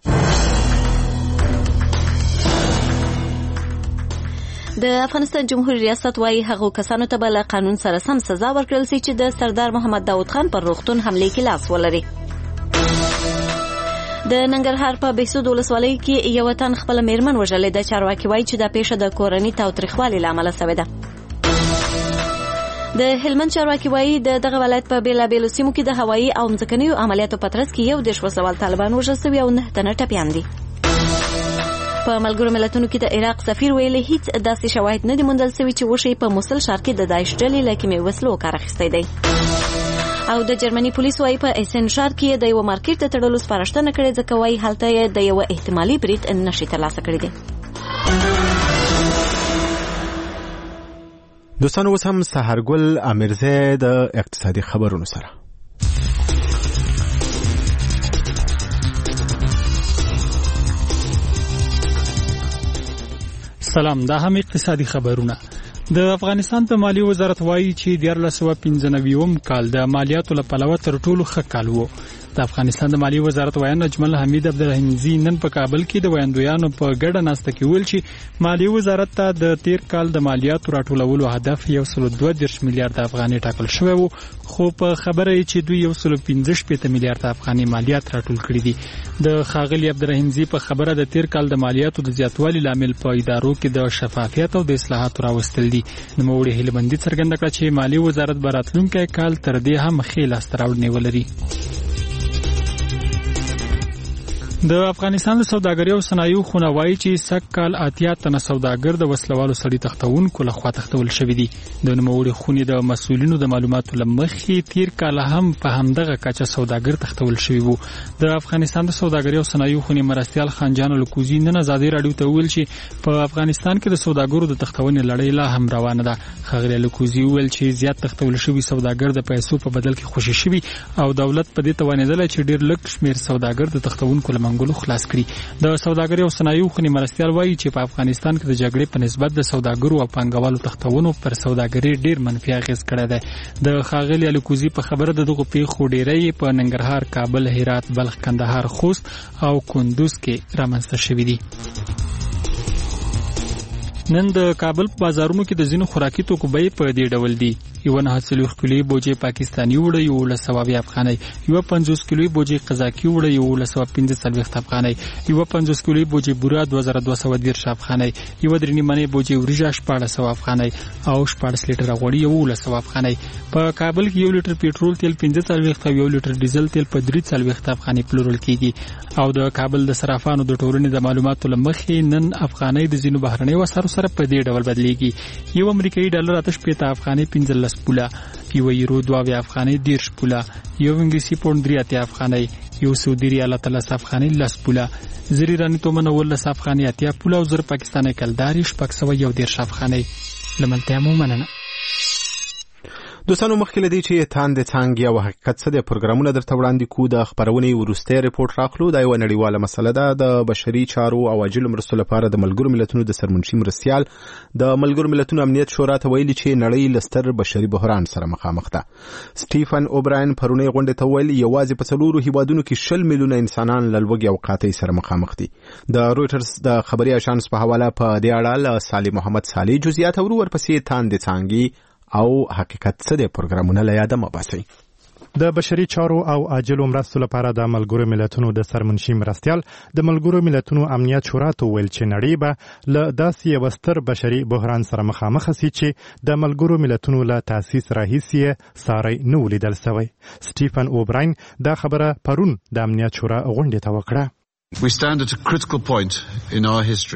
د افغانستان جمهوریت ریاست وايي هغه کسانو ته به له قانون سره سم سزا ورکړل شي چې د سردار محمد داود خان پر روغتون حمله کې لاس ولري. د ننګرهار په بهسود ولسوالۍ کې یو تن خپل میرمن وژلې ده. چارواکي وایي چې دا پیښه د کورنۍ تاوتریخوالي له امله شوې ده. د هلمند چارواکي وایي د دغه ولایت په بیلابیلو سیمو کې د هوایي او ځمکنیو عملیاتو په ترڅ کې یو دېرش وسوال طالبان وژل شوي او نه تنه ټپیان دي. په ملګرو ملتونو کې د عراق سفیر ویلي هیڅ داسې شواهد نه دي موندل شوي چې وشي په موصل ښار کې د داعش ډلې له کیمیاوي وسلو کار اخیستی دی. او د جرمني پولیس وایي په ایسن ښار کې د یو مارکیټ ته تړلو سپارښتنه کړې ځکه وایي هلته یې د یو احتمالي برید نښې ترلاسه کړې دي. دوستانو اوس هم سحرګل امیرزی د اقتصادي خبرونو سره. سلام، دا هم اقتصادي خبرونه. د افغانستان د مالیې وزارت وایي چې دیارلس سوه پنځه نوي کال د مالیاتو له پلوه تر ټولو ښه کال و. د افغانستان د مالیې وزارت وایي اجمل حمید عبدالرحیمزی نن په کابل کې د ویاندویانو په ګډه ناسته کې ویل چې مالیې وزارت ته د تیر کال د مالیاتو راټولولو هدف یو سل دوه دېرش میلیارډ افغانۍ ټاکل شوی و، خو په خبره یې چې دوی یو سل پنځه شپېته میلیارډ افغانۍ مالیات راټول کړي دي. د ښاغلي عبدالرحیمزی په خبره د تیر کال د مالیاتو د زیاتوالي لامل په ادارو کې د شفافیت او د اصلاحاتو راوستل دي. نوموړي هیلهمندي څرګنده کړه چې مالیې وزارت به راتلونکی کال تر دې هم ښې لاسته راوړنې ولري. د افغانستان د سوداګرۍ او صنایعو خونه وایي چې سږ کال اتیا تنه سوداګر د وسلوالو سړي تختونکو لخوا تختول شوي دي. د نوموړي خونې د مسؤلینو د معلوماتو له مخې تیر کال هم په همدغه کچه سوداګر تختول شوي وو. د افغانستان د سوداګرۍ او صنایعو خونې مرستیال خانجان الکوزي نن ازادي راډیو ته ویل چې په افغانستان کې د سوداګرو د تختونې لړۍ لا هم روانه ده. ښاغلي الکوزي ویل چې زیات تختول شوي سوداګر د پیسو په بدل کې خوشي شوي او دولت په دې توانېدلی چې ډېر لږ شمېر سوداګر د تختونکو له منګولو خلاص کړي. د سوداګرۍ او صنایعو خونې مرستیال وایي چې په افغانستان کې د جګړې په نسبت د سوداګرو او پانګوالو تختونو پر سوداګرۍ ډېر منفي اغېز کړی دی. د ښاغلي الکوزي په خبره د دغو پیښو ډېری په ننګرهار، کابل، هرات، بلخ، کندهار، خوست او کندوز کې رامنځته شوي دي. نن د کابل په بازارونو کې د ځینو خوراکي توکو بیې په دې ډول دي. یو نه څلوېښت کیلویي بوجۍ پاکستاني وړه یولس سوه اویا افغانۍ، یوه پنځوس کیلویي بوجۍ قزاقي وړه یولس سوه پنځه څلوېښت افغانۍ، یوه پنځوس کیلویي بوجۍ بوره دوه زره دوه سوه دېرش افغانۍ، یوه درې نیمنۍ بوجۍ وریجه شپاړس سوه افغانۍ او شپاړس لیټره غوړي یولس سوه افغانۍ. په کابل کې یو لیټر پېټرول تیل پنځه څلوېښت او یو لیټر ډیزل تیل په درې څلوېښت افغانۍ پلورل کېږي. او د کابل د صرافانو د ټولنې د معلوماتو له مخې نن افغانۍ د ځینو بهرنیو اسعارو سره په دې ډول بدلېږي. یو امریکایي ډالر اته شپېته افغانۍ پنځلس پوله، یو یورو دوه اویا افغانۍ دېرش پوله، یو انګلیسي پونډ درې اتیا افغانۍ، یو سعودي ریال اتلس افغانۍ لس پوله، زر ایراني تومن اوولس افغانۍ اتیا پوله او زر پاکستاني کلداري شپږ سوه یو دېرش افغانۍ. له ملتیا مو مننه. دوستانو مخکې له دې چې تاند څانګې او حقیقت څه دی پروګرامونه درته وړاندې کوو، د خپرونې وروستی ریپورټ راخلو. دا یوه نړیواله مسله ده. د بشري چارو او عاجلو مرستو لپاره د ملګرو ملتونو د سرمنشي مرستیال د ملګرو ملتونو امنیت شورا ته ویلي چې نړۍ له ستر بشري بحران سره مخامخ ده. سټیفن اوبراین پرونی غونډې ته ویل یوازې په څلورو هیوادونو کې شل میلیونه انسانان له لوږې او قحطۍ سره مخامخ دي. د رویټرز د خبري اژانس په حواله په دې اړه له صالح محمد صالح جزئیات اورو. ورپسې تاند څانګې او حقیقت څه دی پروګرامونه له یاده مه باسئ. د بشري چارو او عاجلو مرستو لپاره د ملګرو ملتونو د سرمنشي مرستیال د ملګرو ملتونو امنیت شورا ته ویل چې نړۍ به له داسې یو ستر بشري بحران سره مخامخ شي چې د ملګرو ملتونو له تاسیس راهیسې ساری نه ولیدل شوی. سټیفن اوبراین دا خبره پرون د امنیت شورا غونډې ته وکړه. We stand at a critical point in our history.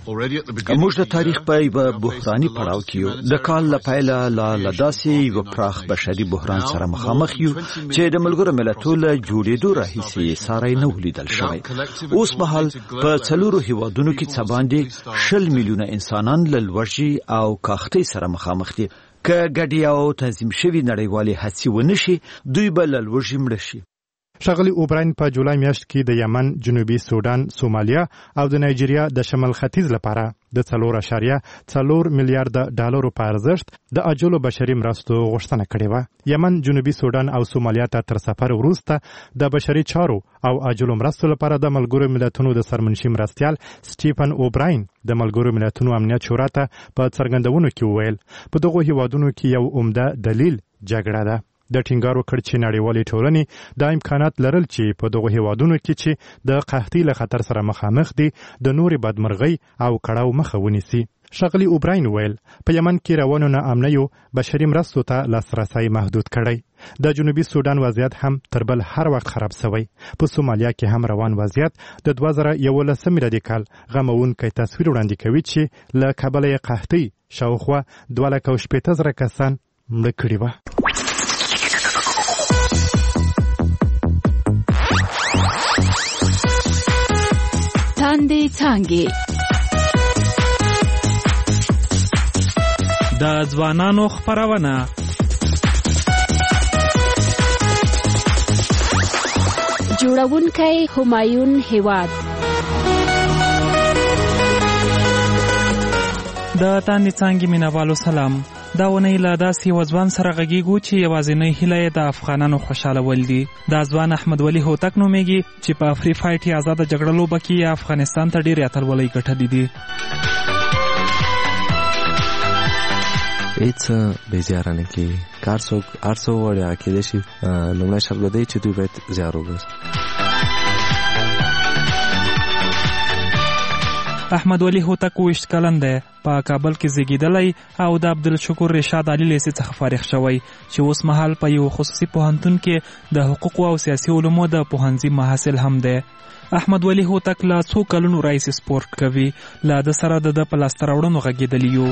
موږ د تاریخ په یوه بحراني پړاو کې یو. د کال له پیله لا له داسې یوه پراخ بشري بحران سره مخامخ یو چې د ملګرو ملتونو له جوړېدو راهیسې ساری نه و لیدل شوی. اوس مهال په څلورو هیوادونو کې څه باندې شل میلیونه انسانان له لوږې او کاختۍ سره مخامخ دي. که ګډې او تنظیم شوي نړیوالې هڅې ونه شي دوی به له لوږې مړه شي. ښاغلي اوبراین په جولای میاشت کې د یمن، جنوبي سودان، سومالیا او د نایجیریا د شمال ختیځ لپاره د څلور اعشاریه څلور میلیارډ ډالرو په ارزښت د عاجلو بشري مرستو غوښتنه کړې وه. یمن، جنوبي سودان او سومالیا ته تر سفر وروسته د بشري چارو او عاجلو مرستو لپاره د ملګرو ملتونو د سرمنشي مرستیال سټیفن اوبراین د ملګرو ملتونو امنیت شورا ته په څرګندونو کې وویل په دغو هیوادونو کې یو عمده دلیل جګړه ده. د ټینګار وکړ چې نړیوالې ټولنې دا امکانات لرل چې په دغو هیوادونو کې چې د قحطۍ له خطر سره مخامخ دي د نورې بدمرغۍ او کړاو مخه ونیسي. ښاغلي اوبراین ویل په یمن کې روانو ناامنیو بشري مرستو ته لاسرسی محدود کړی. د جنوبي سودان وضعیت هم تر بل هر وخت خراب شوی. په سومالیا کې هم روان وضعیت د دوه زره یولسم میلادي کال غموونکی تصویر وړاندې کوي چې له کبله یې قحطۍ شاوخوا دوه لکه شپېته زره کسان مړه کړي وه. تاندې څانګې د ځوانانو خپرونه جوړونکی همایون هیواد. د تاندې څانګې مینوالو سلام. دا ونې له داسې یوه ځوان سره غږیږو چې یوازینۍ هیله یې د افغانانو خوشحالول دي. دا ځوان احمد ولي هوتک نومیږي چې په افری فایټ یا آزاده جګړه لوبه کې افغانستان ته ډېرې اتلولۍ ګټلې دي. هیڅ بې زیاره نه کېږي. که هر څوک هر څه وغواړي هغه کېدای شي. لومړی شرط به دی چې دوی باید زیار وباسي. احمد ولي هوتک اوویشت کلن دی. په کابل کې زیږېدلی او د عبدالشکور رشاد علي لیسې څخه فارغ شوی چې اوس مهال په یو خصوصي پوهنتون کې د حقوقو او سیاسي علومو د پوهنځي محصل هم دی. احمد ولي هوتک له څو کلونو راهیسې سپورټ کوي. له ده سره د ده په لاسته راوړنو غږېدلي یو.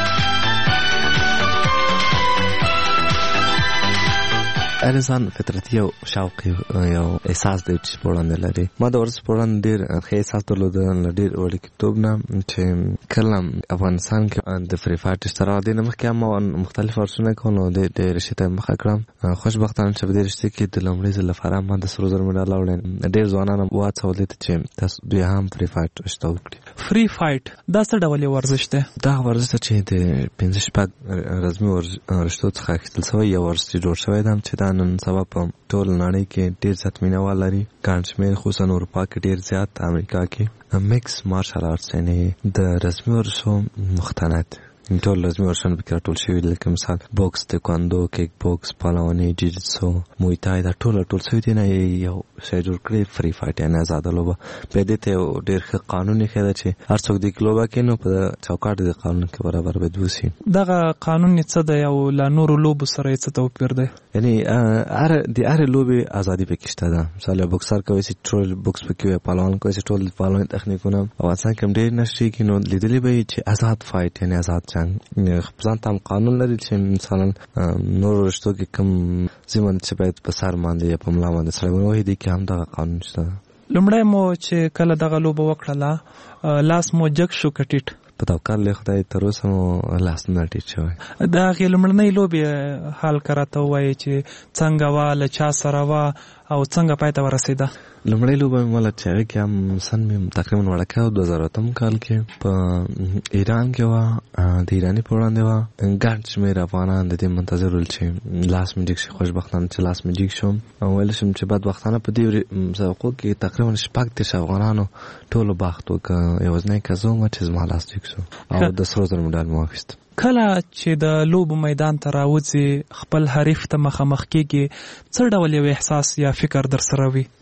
هر انسان فطرتي یو شوق یو احساس دی چې سپورټ لري. ما د ورځ سپورټ ډېر ښه احساس درلود له ډېر وړوکتوب نه چې کله افغانستان کې د فری فایټ اشتراک دی نه مخکې هم مختلف ورزشونه کوم نو د رشتې ته مخه کړم. خوشبختانه چې په دې رشتې کې د لومړي ځل لپاره ما د سرو زرو مډال راوړی. ډېر ځوانان وهڅول دي چې تاسو دوی هم فری فایټ اشتراک وکړي. فری فایټ دا څه ډول ورزش دی؟ دا ورزش چې د پنځه شپږ رسمي ورزشونو څخه اخیستل شوی یو ورزش جوړ شوی دی چې دا نن سبا په ټول نړۍ کې ډېر زیات مینوال لري. ګڼ شمېر خصوصا اروپا کې ډېر زیات، امریکا کې میکس مارشل آرټس یعنې د رسمي ورزشو مختلط ټول رسمي ورزشونه پکې راټول شوي دي. لکه مثال بوکس، تکواندو، کیک بوکس، پهلواني، جیجیتسو، مویتای دا ټول راټول شوي دي. نه یو شی جوړ کړی فری فایټ یعنې ازاده لوبه. بیا دې ته یو ډېر ښه قانون ایښی ده چې هر څوک دې کې لوبه کوي نو په چوکاټ د قانون کې برابر باید وسي. دغه قانون یې څه دی او له نورو لوبو سره یې څه توپیر دی؟ یعنې هر د هرې لوبې ازادي پکې شته ده. مثال یو بوکسر کولی شي ټول بوکس پکې وي، پهلوان کولی شي ټول پهلواني تخنیکونه. افغانستان کې هم ډېر نشریږي نو لیدلي به یې چې ازاد فایټ یعنې ازاد جنګ ځان ته هم قانون لري چې مثلا نورو رشتو کې کوم ضمن چې باید په سر باندې یا په ملا باندې سړی ونه وهي دې کې هم دغه قانون شته. لومړی مو چې کله دغه لوبه وکړله لاس مو جګ شو که ټیټ؟ په توکل له خدای تر اوسه مو لاس نه ټیټ شوی. د هغې لومړنۍ لوبې حال که راته ووایې چې څنګه وه، له چا سره وه او څنګه پای ته ورسېده؟ لومړۍ لوبه مې وله چې هغې کې هم سن مې تقریبا وړکی و. دوه زره اتم کال کې په ایران کې وه، د ایراني په وړاندې وه. ګڼ شمېر افغانان د دې منتظر ول چې لاس مې جګ شي. خوشبختانه چې لاس مې جګ شوم او ویلی شم چې بدبختانه په دې مسابقو کې تقریبا شپږ دېرش افغانانو ټولو بخت وکړه. یوازینی کس وم چې زما لاس جګ شو او د سرو زرو مډال مې واخیست. کله چې د لوبو میدان ته راوځي خپل حریف ته مخامخ کېږي څه ډول یو احساس یا فکر در سره وي؟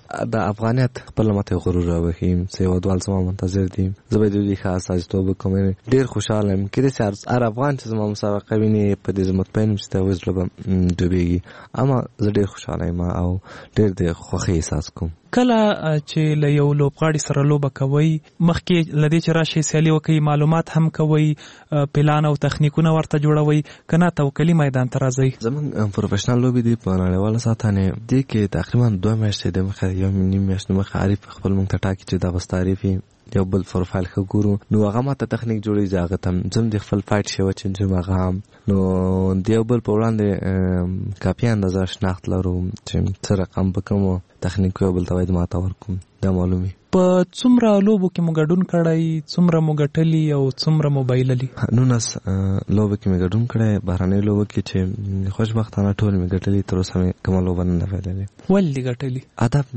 د افغانیت خپل ماته غرور راوخي سیو دوال سم منتظر دي زبې د دې خاص استوب کوم ډیر خوشاله یم کله چې هر افغان چې زموږ مسابقه ویني په دې مطمئن چې ته وزله دوبېږي اما زه ډیر خوشاله یم او ډیر د خوښۍ احساس کوم کله چې له یو لوبغاړي سره لوبه کوي مخکې لدې چې راشي سیالي وکړي معلومات هم کوي پلان او تخنیکونه ورته جوړوي کنه توکلی میدان ته راځي زمون پروفیشنل لوبي دی په نړیواله ساتنه دی کې تقریبا دوه میاشتې د مخه یو نیم میاشت مخه عارف خپل مونږ ته ټاکي چې دا وستاريفي یو بل پروفایل خګورو نو هغه ماته تخنیک جوړي ځاګه تم زم د خپل فایټ شو چې هغه نو دیو بل په وړاندې کاپی اندازه شناخت لرو چې څه رقم بکم تخنیک یو بل ته وایي ماته ورکوم دا معلومي په څومره لوبو کې مو ګډون کړی څومره مو ګټلی او څومره مو بایللی نو نس لوبو کې مې ګډون کړی بهرنۍ لوبو کې چې خوشبختانه ټول مې ګټلی تر اوسه مې کومه لوبه نه بایللی ولې ګټلی هدف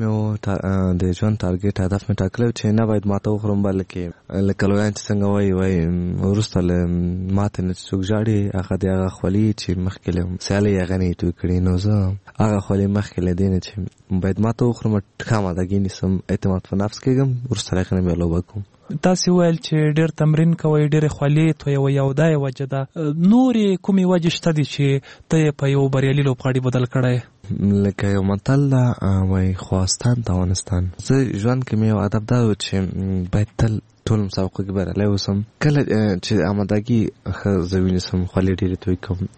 مې د ژوند ټارګټ هدف مې ټاکلی چې نه باید ماته وخورم بلکې لکه لویان چې څنګه وایي وایي وروسته له ماته نه څوک ژاړي هغه د هغه خولي چې مخکې له سیالۍ هغه نه یې توی کړي نو زه هغه خولي مخکې له دې نه چې باید ماته وخورم ښه آمادګي نیسم اعتماد په نفس کېږم وروسته له هغې نه بیا لوبه کوم تاسې ویل چې ډېر تمرین کوئ ډېرې خولې تویوئ او دا یې وجه ده نورې کومې وجې شته دي چې ته یې په یو بریالي لوبغاړي بدل کړی لکه یو متل ده وایي خواستان تاوانستان زه ژوند کې مې یو ادب دا و چې باید تل ټول مسابقو کې بریالی اوسم کله چې آمادګي ښه زه ونیسم خولې ډېرې توی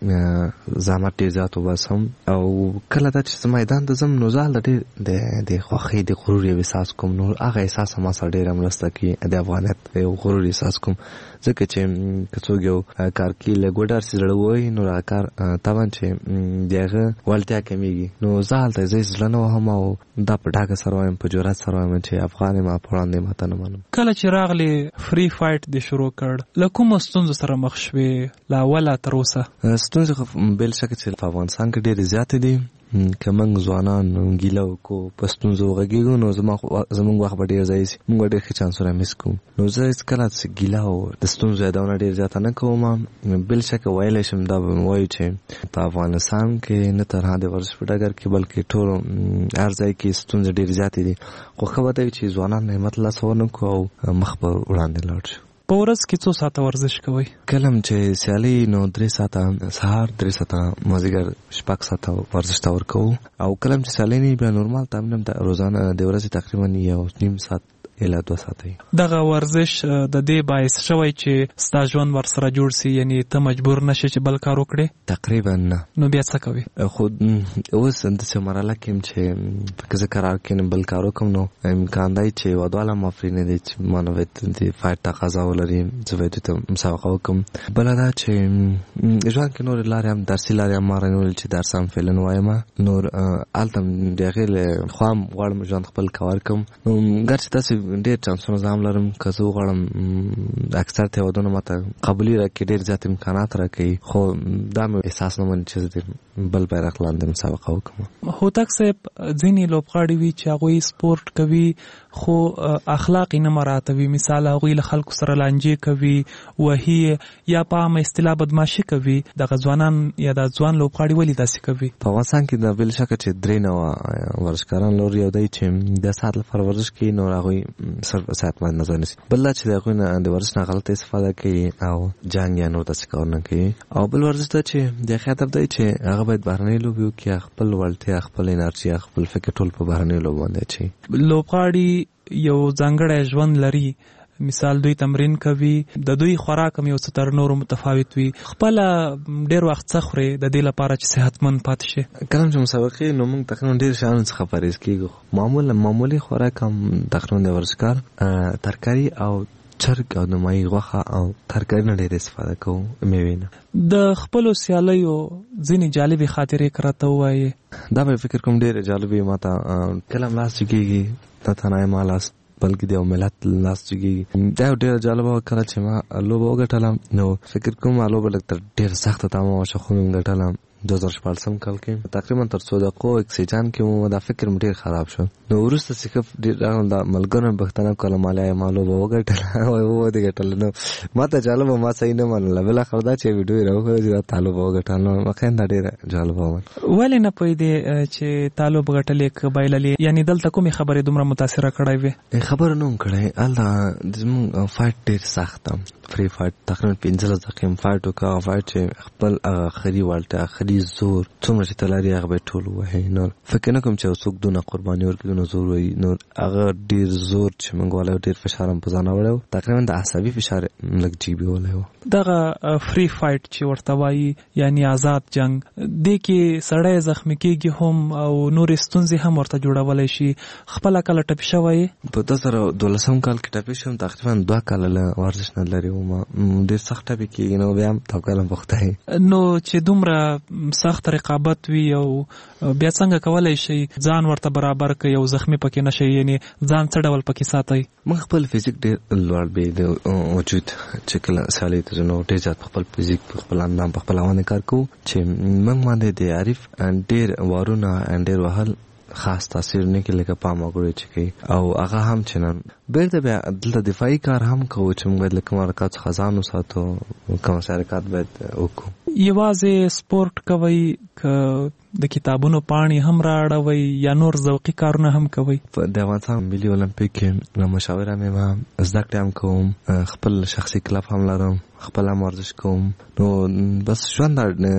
کوم زحمت ډېر زیات وباسم او کله دا چې زه میدان ته ځم نو زه هلته ډېر د خوښۍ د غرور یو احساس کوم نو هغه احساس ما سره ډېره مرسته کوي د افغانیت یو غرور احساس کوم ځکه چې که څوک یو کار کوي لږ وډار سي زړه ووایي نو هغه کار طبعا چې د هغه وړتیا کمیږي نو زه هلته زه زړه نه وهم او دا په ډاګه سره وایم په جرات سره وایم چې افغان یم په وړاندې ماته نه منم کله چې راغلی فری فایټ دې شروع کړ له کومو ستونزو سره مخ شوې له اوله تر اوسه ستونزې خو بل شکه چې په افغانستان کې ډېرې زیاتې دي که موږ ځوانان ګیله وکړو په ستونزو وغږېږو نو زموږ وخت به ډېر ځایي سي موږ به ډېر ښه چانسونه میس کوو نو زه هېڅکله ګیله او د ستونزو یادونه ډېر زیاته نه کوم بل شکه ویلی شم دا به مې وایو چې په افغانستان کې نه تنها د ورزش په ډګر کې بلکې ټولو هر ځای کې ستونزې ډېرې زیاتې دي خو ښه به دا وي چې ځوانان همت لاس ونه کړو او مخ په وړاندې لاړ شو په ورځ کې څو ساعته ورزش کوئ کلم چې سیالي نو درې ساعته سهار درې ساعته مازدیګر شپږ ساعته ورزش ته ورکوو او کلم چې سیالي نه بیا نورمال تمرین هم روزانه د ورځې تقریبا یو نیم ساعت اله دوه ساعته دغه ورزش د دې باعث شوی چې ستا ژوند ورسره جوړ سي یعنی ته مجبور نشې چې بل کار وکړې تقریبا نه نو بیا څه کوي خو اوس داسې مرحله کې یم چې پکې زه قرار کړم بل کار وکړم نو امکان دی چې هېوادواله ما پرې نه دی چې ما نه باید د فایټ تقاضا ولري زه باید ورته مسابقه وکړم بله دا چې ژوند کې نورې لارې هم درسي لارې هم ما رانیولې چې درس هم فعلا وایم نور هلته هم د هغې له خوا هم غواړم ژوند خپل کار کړم نو ګرچې داسې ډېر چانسونه زه هم لرم که زه وغواړم اکثر هېوادونه ماته قبولي راکړي ډېر زیات امکانات راکوي خو دا مې احساس نه مني چې زه د بل بیرغ لاندې مسابقه وکړم هوتک صاحب ځینې لوبغاړي وي چې هغوی سپورټ کوي خو اخلاق یې نه مراعاتوي مثال هغوی له خلکو سره لانجې کوي وهي یا په عامه اصطلاح بدماشي کوي دغه ځوانان یا د ځوان لوبغاړي ولې داسې کوي په افغانستان کې د بل شکه چې درې نوع ورزشکاران لرو یو دی چې د ساعت لپاره ورزش کوي نور هغوی صحت باندې نظر نیسي بل دا چې د هغوی نه د ورزش نه غلطه استفاده کوي او جنګ یا نور داسې کارونه کوي او بل ورزش دا چې د هغې هدف دی چې هغه باید بهرنۍ لوبې وکړي خپل وړتیا خپل انرژي خپل فکر ټول په بهرنۍ لوبو باندې اچوي لوبغاړي یو ځانګړی ژوند لري مثال دوی تمرین کوي د دوی خوراک هم یو څه تر نورو متفاوت وي خپله ډېر وخت څه خورې د دې لپاره چې صحتمند پاتې شي کله چې مسابقې نو موږ تقریبا ډېر شیانو څخه پرهیز کېږو معمولا معمولي خوراک هم تقریبا د ورزشکار ترکاري او چرګ او د ماهي غوښه او ترکاري نه ډېر استفاده کوو مېوې نه د خپلو سیالیو ځینې جالبې خاطرې که راته ووایې دا به فکر کوم ډېرې جالبې ما ته کله هم لاس چکېږي نه تنها ما لاس بلکې د یو ملت لاس چکېږي دا یو ډېره جالبه وه کله چې ما لوبه وګټله نو فکر کوم ما لوبه لږ تر ډېره سخته تمامه وه خو مې وګټله دوه زره شپاړسم کال کې تقریبا تر څو دقیقو اکسیجن کې مو دا فکر مې ډېر خراب شو. نو وروسته چې ډېر دا ملګرو پوښتنه کوله مالیا مالو به وګټله او ودې ګټله. نو ما ته جالبه ما صحیح نه منله. بالاخره دا چې ویډیو یې راوښوده چې دا طالب به وګټل. نو واقعا دا ډېره جالبه وه. ولې نه پوهېدې چې طالب ګټلې که بایللې؟ یعنې دلته کومې خبرې دومره متاثره کړی وې؟ خبره نه هم کړی. هلته زموږ فایټ ډېر سخت دی، فری فایټ. تقریبا پنځلس دقیقې فایټ وکړه. هغه فایټ چې خپل هغه آخري والټه آخري زور څومره چې ته لرې هغه به یې ټول ووهې. نو فکر نه کوم چې یو څوک دونه قرباني ورکوي نو زور وهي. نو هغه ډېر زور چې موږ ولی ډېر فشار هم په ځان اړولی و. تقریبا د عصبي فشار لږ جیبي ولی و. دغه فری فایټ چې ورته وایي یعنی آزاد جنگ، دې کې سړی زخمي کېږي هم او نورې ستونزې هم ورته جوړولی شي. خپله کله ټپي شوی په دوه زره دولسم کال کې ټپي شوم. تقریبا دوه کاله له ورزش نه لرې وم. ډېر سخت ټپي کېږي. نو بیا هم توکل پوښتی. نو چې دومره سخت رقابت وي او بیا څنګه کولی شي ځان ورته برابر کړي او زخمي پکې نه شي؟ یعنې ځان څه ډول پکې ساتئ؟ موږ خپل فزیک ډېر لوړ بې د وجود چې کله سیالۍ ته ځو نو ډېر زیات په خپل فزیک په خپل اندام په خپل باندې کار کوو چې موږ باندې د عارف ډېر وارونه ډېر وهل خاص تاثیر نه کوي لکه پام وګړي چې کوي. او هغه هم چې نن بیرته بیا دلته دفاعي کار هم کوو چې موږ باید له کوم حرکات څخه ځان وساتو، کوم حرکات باید وکړو. یوازې سپورټ کوئ که د کتابونو پاڼې هم راړوئ یا نور ذوقي کارونه هم کوئ؟ د افغانستان ملي المپیک کې مشاوره مې ما زده کړې هم کوم، خپل شخصي کلب هم لرم، خپل هم ورزش کوم. نو بس ژوند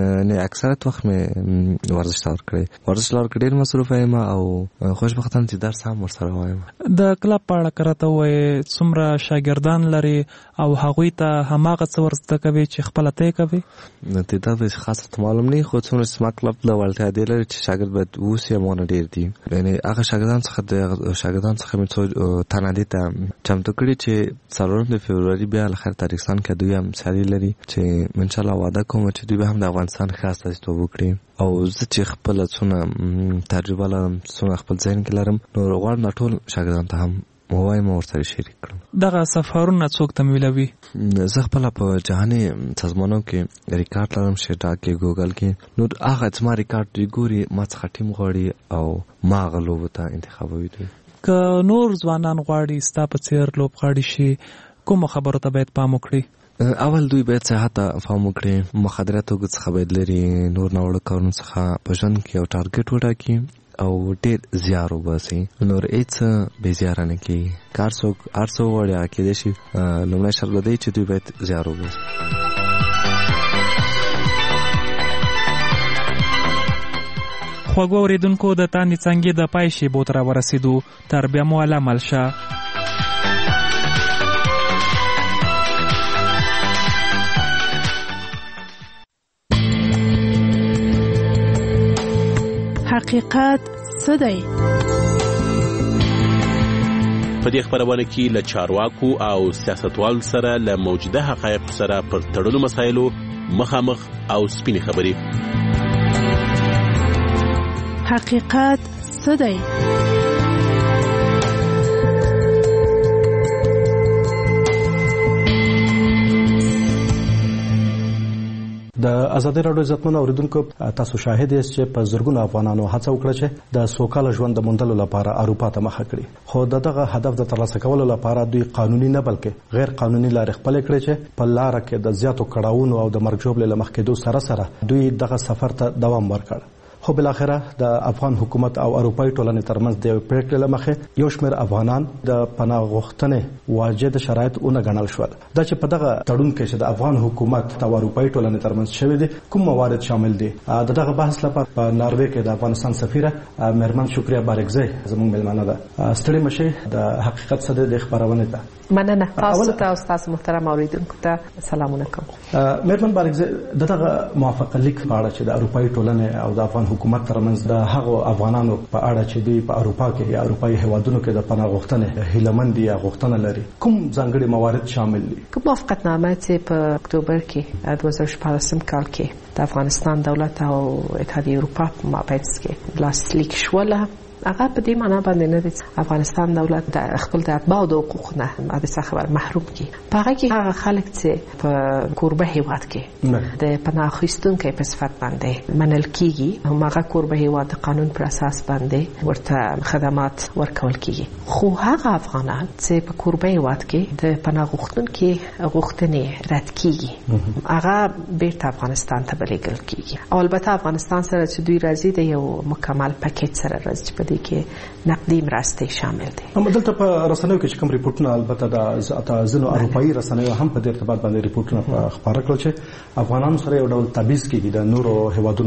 اکثریت وخت مې ورزش ته ورکړی. ورزش ته ورکړی ډېر مصروفه یم او خوشبختانه چې درس هم ورسره وایم. د کلب په اړه که راته ووایې څومره شاګردان لري او هغوی ته هماغه څه ور زده کوي چې خپله ته یې کوې؟ تعداد خاص ته معلوم نه وي، خو څومره چې زما کلب له وړتیا دې لري چې شاګرد باید اوسي همغونه ډېر دي. یعنې هغه شاګردان څخه د شاګردان څخه مې څو تنه دې ته چمتو کړي چې څلورم د فبروري بیا له خیر تاجکستان کې دوی هم سیالي لري چې انشاءالله واده کوم چې دوی به هم د افغانستان ښه استازیتوب وکړي. او زه چې خپله څونه تجربه لرم، څونه خپل ذهن کې لرم، نو غواړم دا ټول شاګردان ته هم ووایم او ورسره شریک کړم. دغه سفرونه څوک تمویلوي؟ زه خپله په جهاني سازمانو کې ریکارډ لرم، شیټا کې، ګوګل کې. نو هغه زما ریکارډ دوی ګوري، ما څخه ټیم غواړي او ما هغه لوبو ته انتخابوي دوی. که نور ځوانان غواړي ستا په څېر لوبغاړي شي، کومو خبرو ته باید پام وکړي؟ اول دوی باید صحت ته پام وکړي، مخدرات څخه باید لري، نور ناوړه کارونو څخه په ژوند کې یو ټارګټ وټاکي او ډېر زیار وباسي. نور هېڅ بې زیاره نه کېږي. که هر څوک هر څه وغواړي هغه کېدای شي. لومړی شرط به دی چې دوی باید زیار وباسي. خوږو اورېدونکو د تاندې څانګې د پای شیبو ته راورسېدو. تر بیا مو الله مل شه. حقیقت څه دی؟ په دې خبرونه کې له چارواکو او سیاستوالو سره له موجوده حقایقو سره پر تړلو مسایلو مخامخ او سپینې خبرې. حقیقت څه دی؟ د ازادي راډیو عزتمن اوریدونکو، تاسو شاهد یاست چې په زرګونو افغانانو هڅه وکړه چې د سوکاله ژوند د موندلو لپاره اروپا ته مخه کړي، خو دغه هدف د ترلاسه کولو لپاره دوی قانوني نه بلکې غیر قانوني لارې خپلې کړې چې په لاره کې د زیاتو کړاوونو او د مرګ ژوبلې له مخ کېدو سره سره دوی دغه سفر ته دوام ورکړ. خو بل اخره د افغان حکومت او اروپאי ټولنې ترمنځ د پریکړې لمخه یو شمېر افغانان د پناه غوښتنې واجد شرایط اون غنل شول. دا چې په دغه تړون کې چې د افغان حکومت او اروپאי ټولنې ترمنځ شوی دي کوم موارد شامل دي، د دغه بحث لپاره په ناروې کې د افغانستان سفیره مهرمن شکریا بارکزی زموږ مېلمانه ده. ستړي مشه د حقیقت څه د خبرونه ده. مننه. تاسو ته او تاسو محترم اوریدونکو ته سلامونه کوم. مهرمن بارکزی دغه موافقه لیک په اړه چې د اروپאי ټولنې او د افغان حکومت ترمنځ د هغو افغانانو په اړه چې دوی په اروپا کې یا اروپאי هیوادونو کې د پناه غوښتنې هیلمند یا غوښتنه لري، کوم ځانګړي موارد شامل دي؟ کوم موافقتنامه چې په اکتوبر کې دوه زره شپاړسم کال کې د افغانستان دولت او اتحادیه اروپا په مابینځ کې لاسلیک شوله هغه په دې معنا باندې نه دی افغانستان دولت د خپل د اتباعو د حقوقو نه د څه خبر محروم کی په هغه کې هغه خلک چې په کوربه هیواد کې د پناه اخیستونکو په صفت باندې منل کیږي هغه کوربه هیواد د قانون پر اساس باندې ورته خدمات ورکول کیږي خو هغه افغانان چې په کوربه هیواد کې د پناه غوښتونکو غوښتنې رد کیږي هغه بیرته افغانستان ته بلېږل کیږي او البته افغانستان سره چې دوی راځي د یو مکمل پاکیج سره راځي چې په دې کې نقدي مرستې شامل دي. هم دلته په رسنیو کې کوم ریپورتونه البته د ځینو اروپایي رسنیو هم په دې ارتباط باندې ریپورتونه خبره کړل چې افغانان سره یو ډول تبعیض کیږي د نورو هیوادونو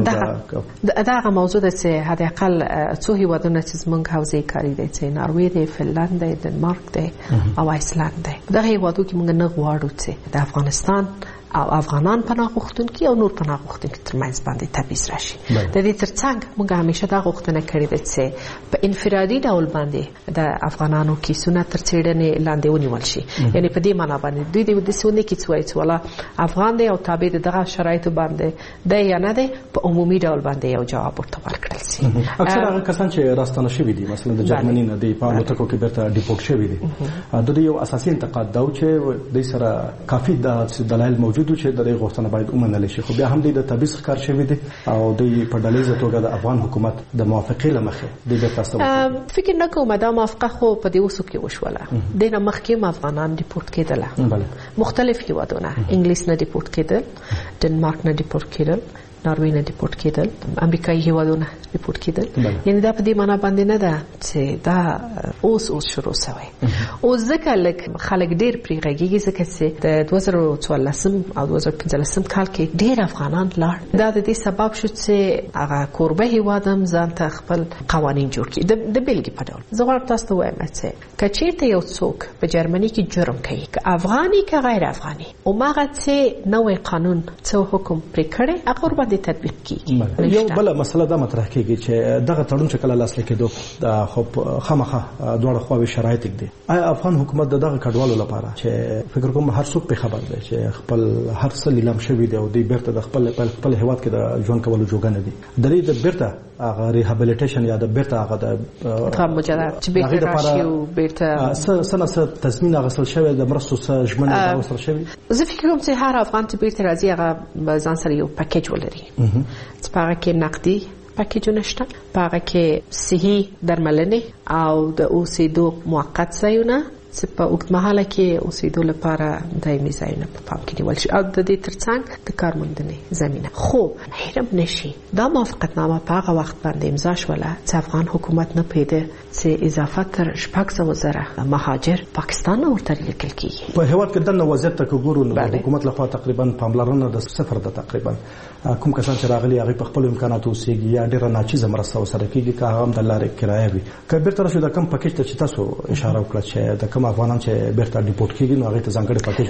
د دغه موضوع د چې حداقل څو هیوادونه چې زمونږ حوزې کاری دي چې ناروې دی، فنلند دی، دنمارک دی او ایسلند دی. دغه هیوادو کې موږ نه غواړو چې د افغانستان او افغانان پناه غوښتونکي او نور پناه غوښتونکي ترمنځ باندې تبعیض راشي. د دې ترڅنګ موږ همیشه دا غوښتنه کړې ده چې په انفرادي ډول باندې د افغانانو کیسونه تر څېړنې لاندې ونیول شي. یعنی په دې معنا باندې دوی د دې څونه کې څوای چې ولا افغان دی او تابع دغه شرایطو باندې دی یا نه دی په عمومي ډول باندې یو جواب ورته ورکړل شي. اکثر هغه کسان چې راستانه شوي دي مثلا د جرمني نه دی په الوتکو کې بیرته ډیپورټ شوي دي د دې یو اساسي انتقاد دا چې د سره کافي د دلایل موجود چې د دې غوښتنه باید ومنل شي خو بیا هم د تبعیض ښکار شوی دی او د په ډلېزه توګه د افغان حکومت د موافقې لمخې د تاسو فکر نه کوم دا موافقه خو په دې وسو کې وشوله د نه مخکې افغانان ډیپورټ کېدل مختلف هیوادونه انګلیس نه ډیپورټ کېدل دنمارک نه ډیپورټ کېدل ناروې نه ډیپورټ کېدل امریکایي هیوادونه ډیپورټ کېدل یعنی دا په دې معنا باندې نه ده چې دا اوس اوس شروع شوی او ځکه لکه خلک ډېر پرې غږیږي ځکه چې د دوه زره څوارلسم او دوه زره پنځلسم کال کې ډېر افغانان لاړ دا د دې سبب شو چې هغه کوربه هیواد هم ځان ته خپل قوانین جوړ کړي د بېلګې په ډول زه غواړم تاسو ته ووایم چې که چېرته یو څوک په جرمني کې جرم کوي که افغاني که غیر افغاني هماغه چې نوی قانون څه حکم پرې کړی هغه ورباندې تطبیق کیږي. یو بل مسله دا مطرح کیږي چې دغه تړون چې کله لاسلیک کېدو د خو خامخه دواړه خواوې شرایط دي. آیا افغان حکومت دغه کډوالو لپاره چې فکر کوم هر څوک په خبر دی چې خپل هر څه لیلام شوی دی او د بیرته د خپل خپل هیواد کې د ژوند کولو جوګنه دي د دې د بیرته هغه ریهابیلیټیشن یا د بیرته هغه د تام مجرد چې بیرته راشي او بیرته سنه سره تضمین غسل شوی د مرستو سره ژمنه غسل شوی. زه فکر کوم چې هر افغان چې بیرته راځي هغه ځان سره یو پاکیج ولري چې په هغه کې نقدي پاکیجونه شته په هغه کې صحي درملنې او د اوسېدو موقت ځایونه چې په اوږدمهاله کې اوسېدو لپاره دایمي ځایونه په پام کې نیول شي او د دې ترڅنګ د کارموندنې زمینه. خو هیرم نشي دا موافقتنامه په هغه وخت باندې امضا شوله چې افغان حکومت نه پیدا چې اضافه تر شپږ سوه زره مهاجر پاکستان ورته لیکل کیږي. په هیواد کې د وضعیت ته ګورو نو حکومت لخوا تقریبا پاملرنه د صفر ده تقریبا کوم کسان چې راغلي هغه په خپل امکاناتو اوسېږي یا ډېره ناچیزه مرسته ورسره کیږي که هغه هم د لارې کرایه وي که بیرته راشو د کم پاکیج ته چې تاسو اشاره وکړه چې د کوم افغانان چې بیرته ډیپورټ کیږي نو هغه ته ځانګړی پاکیج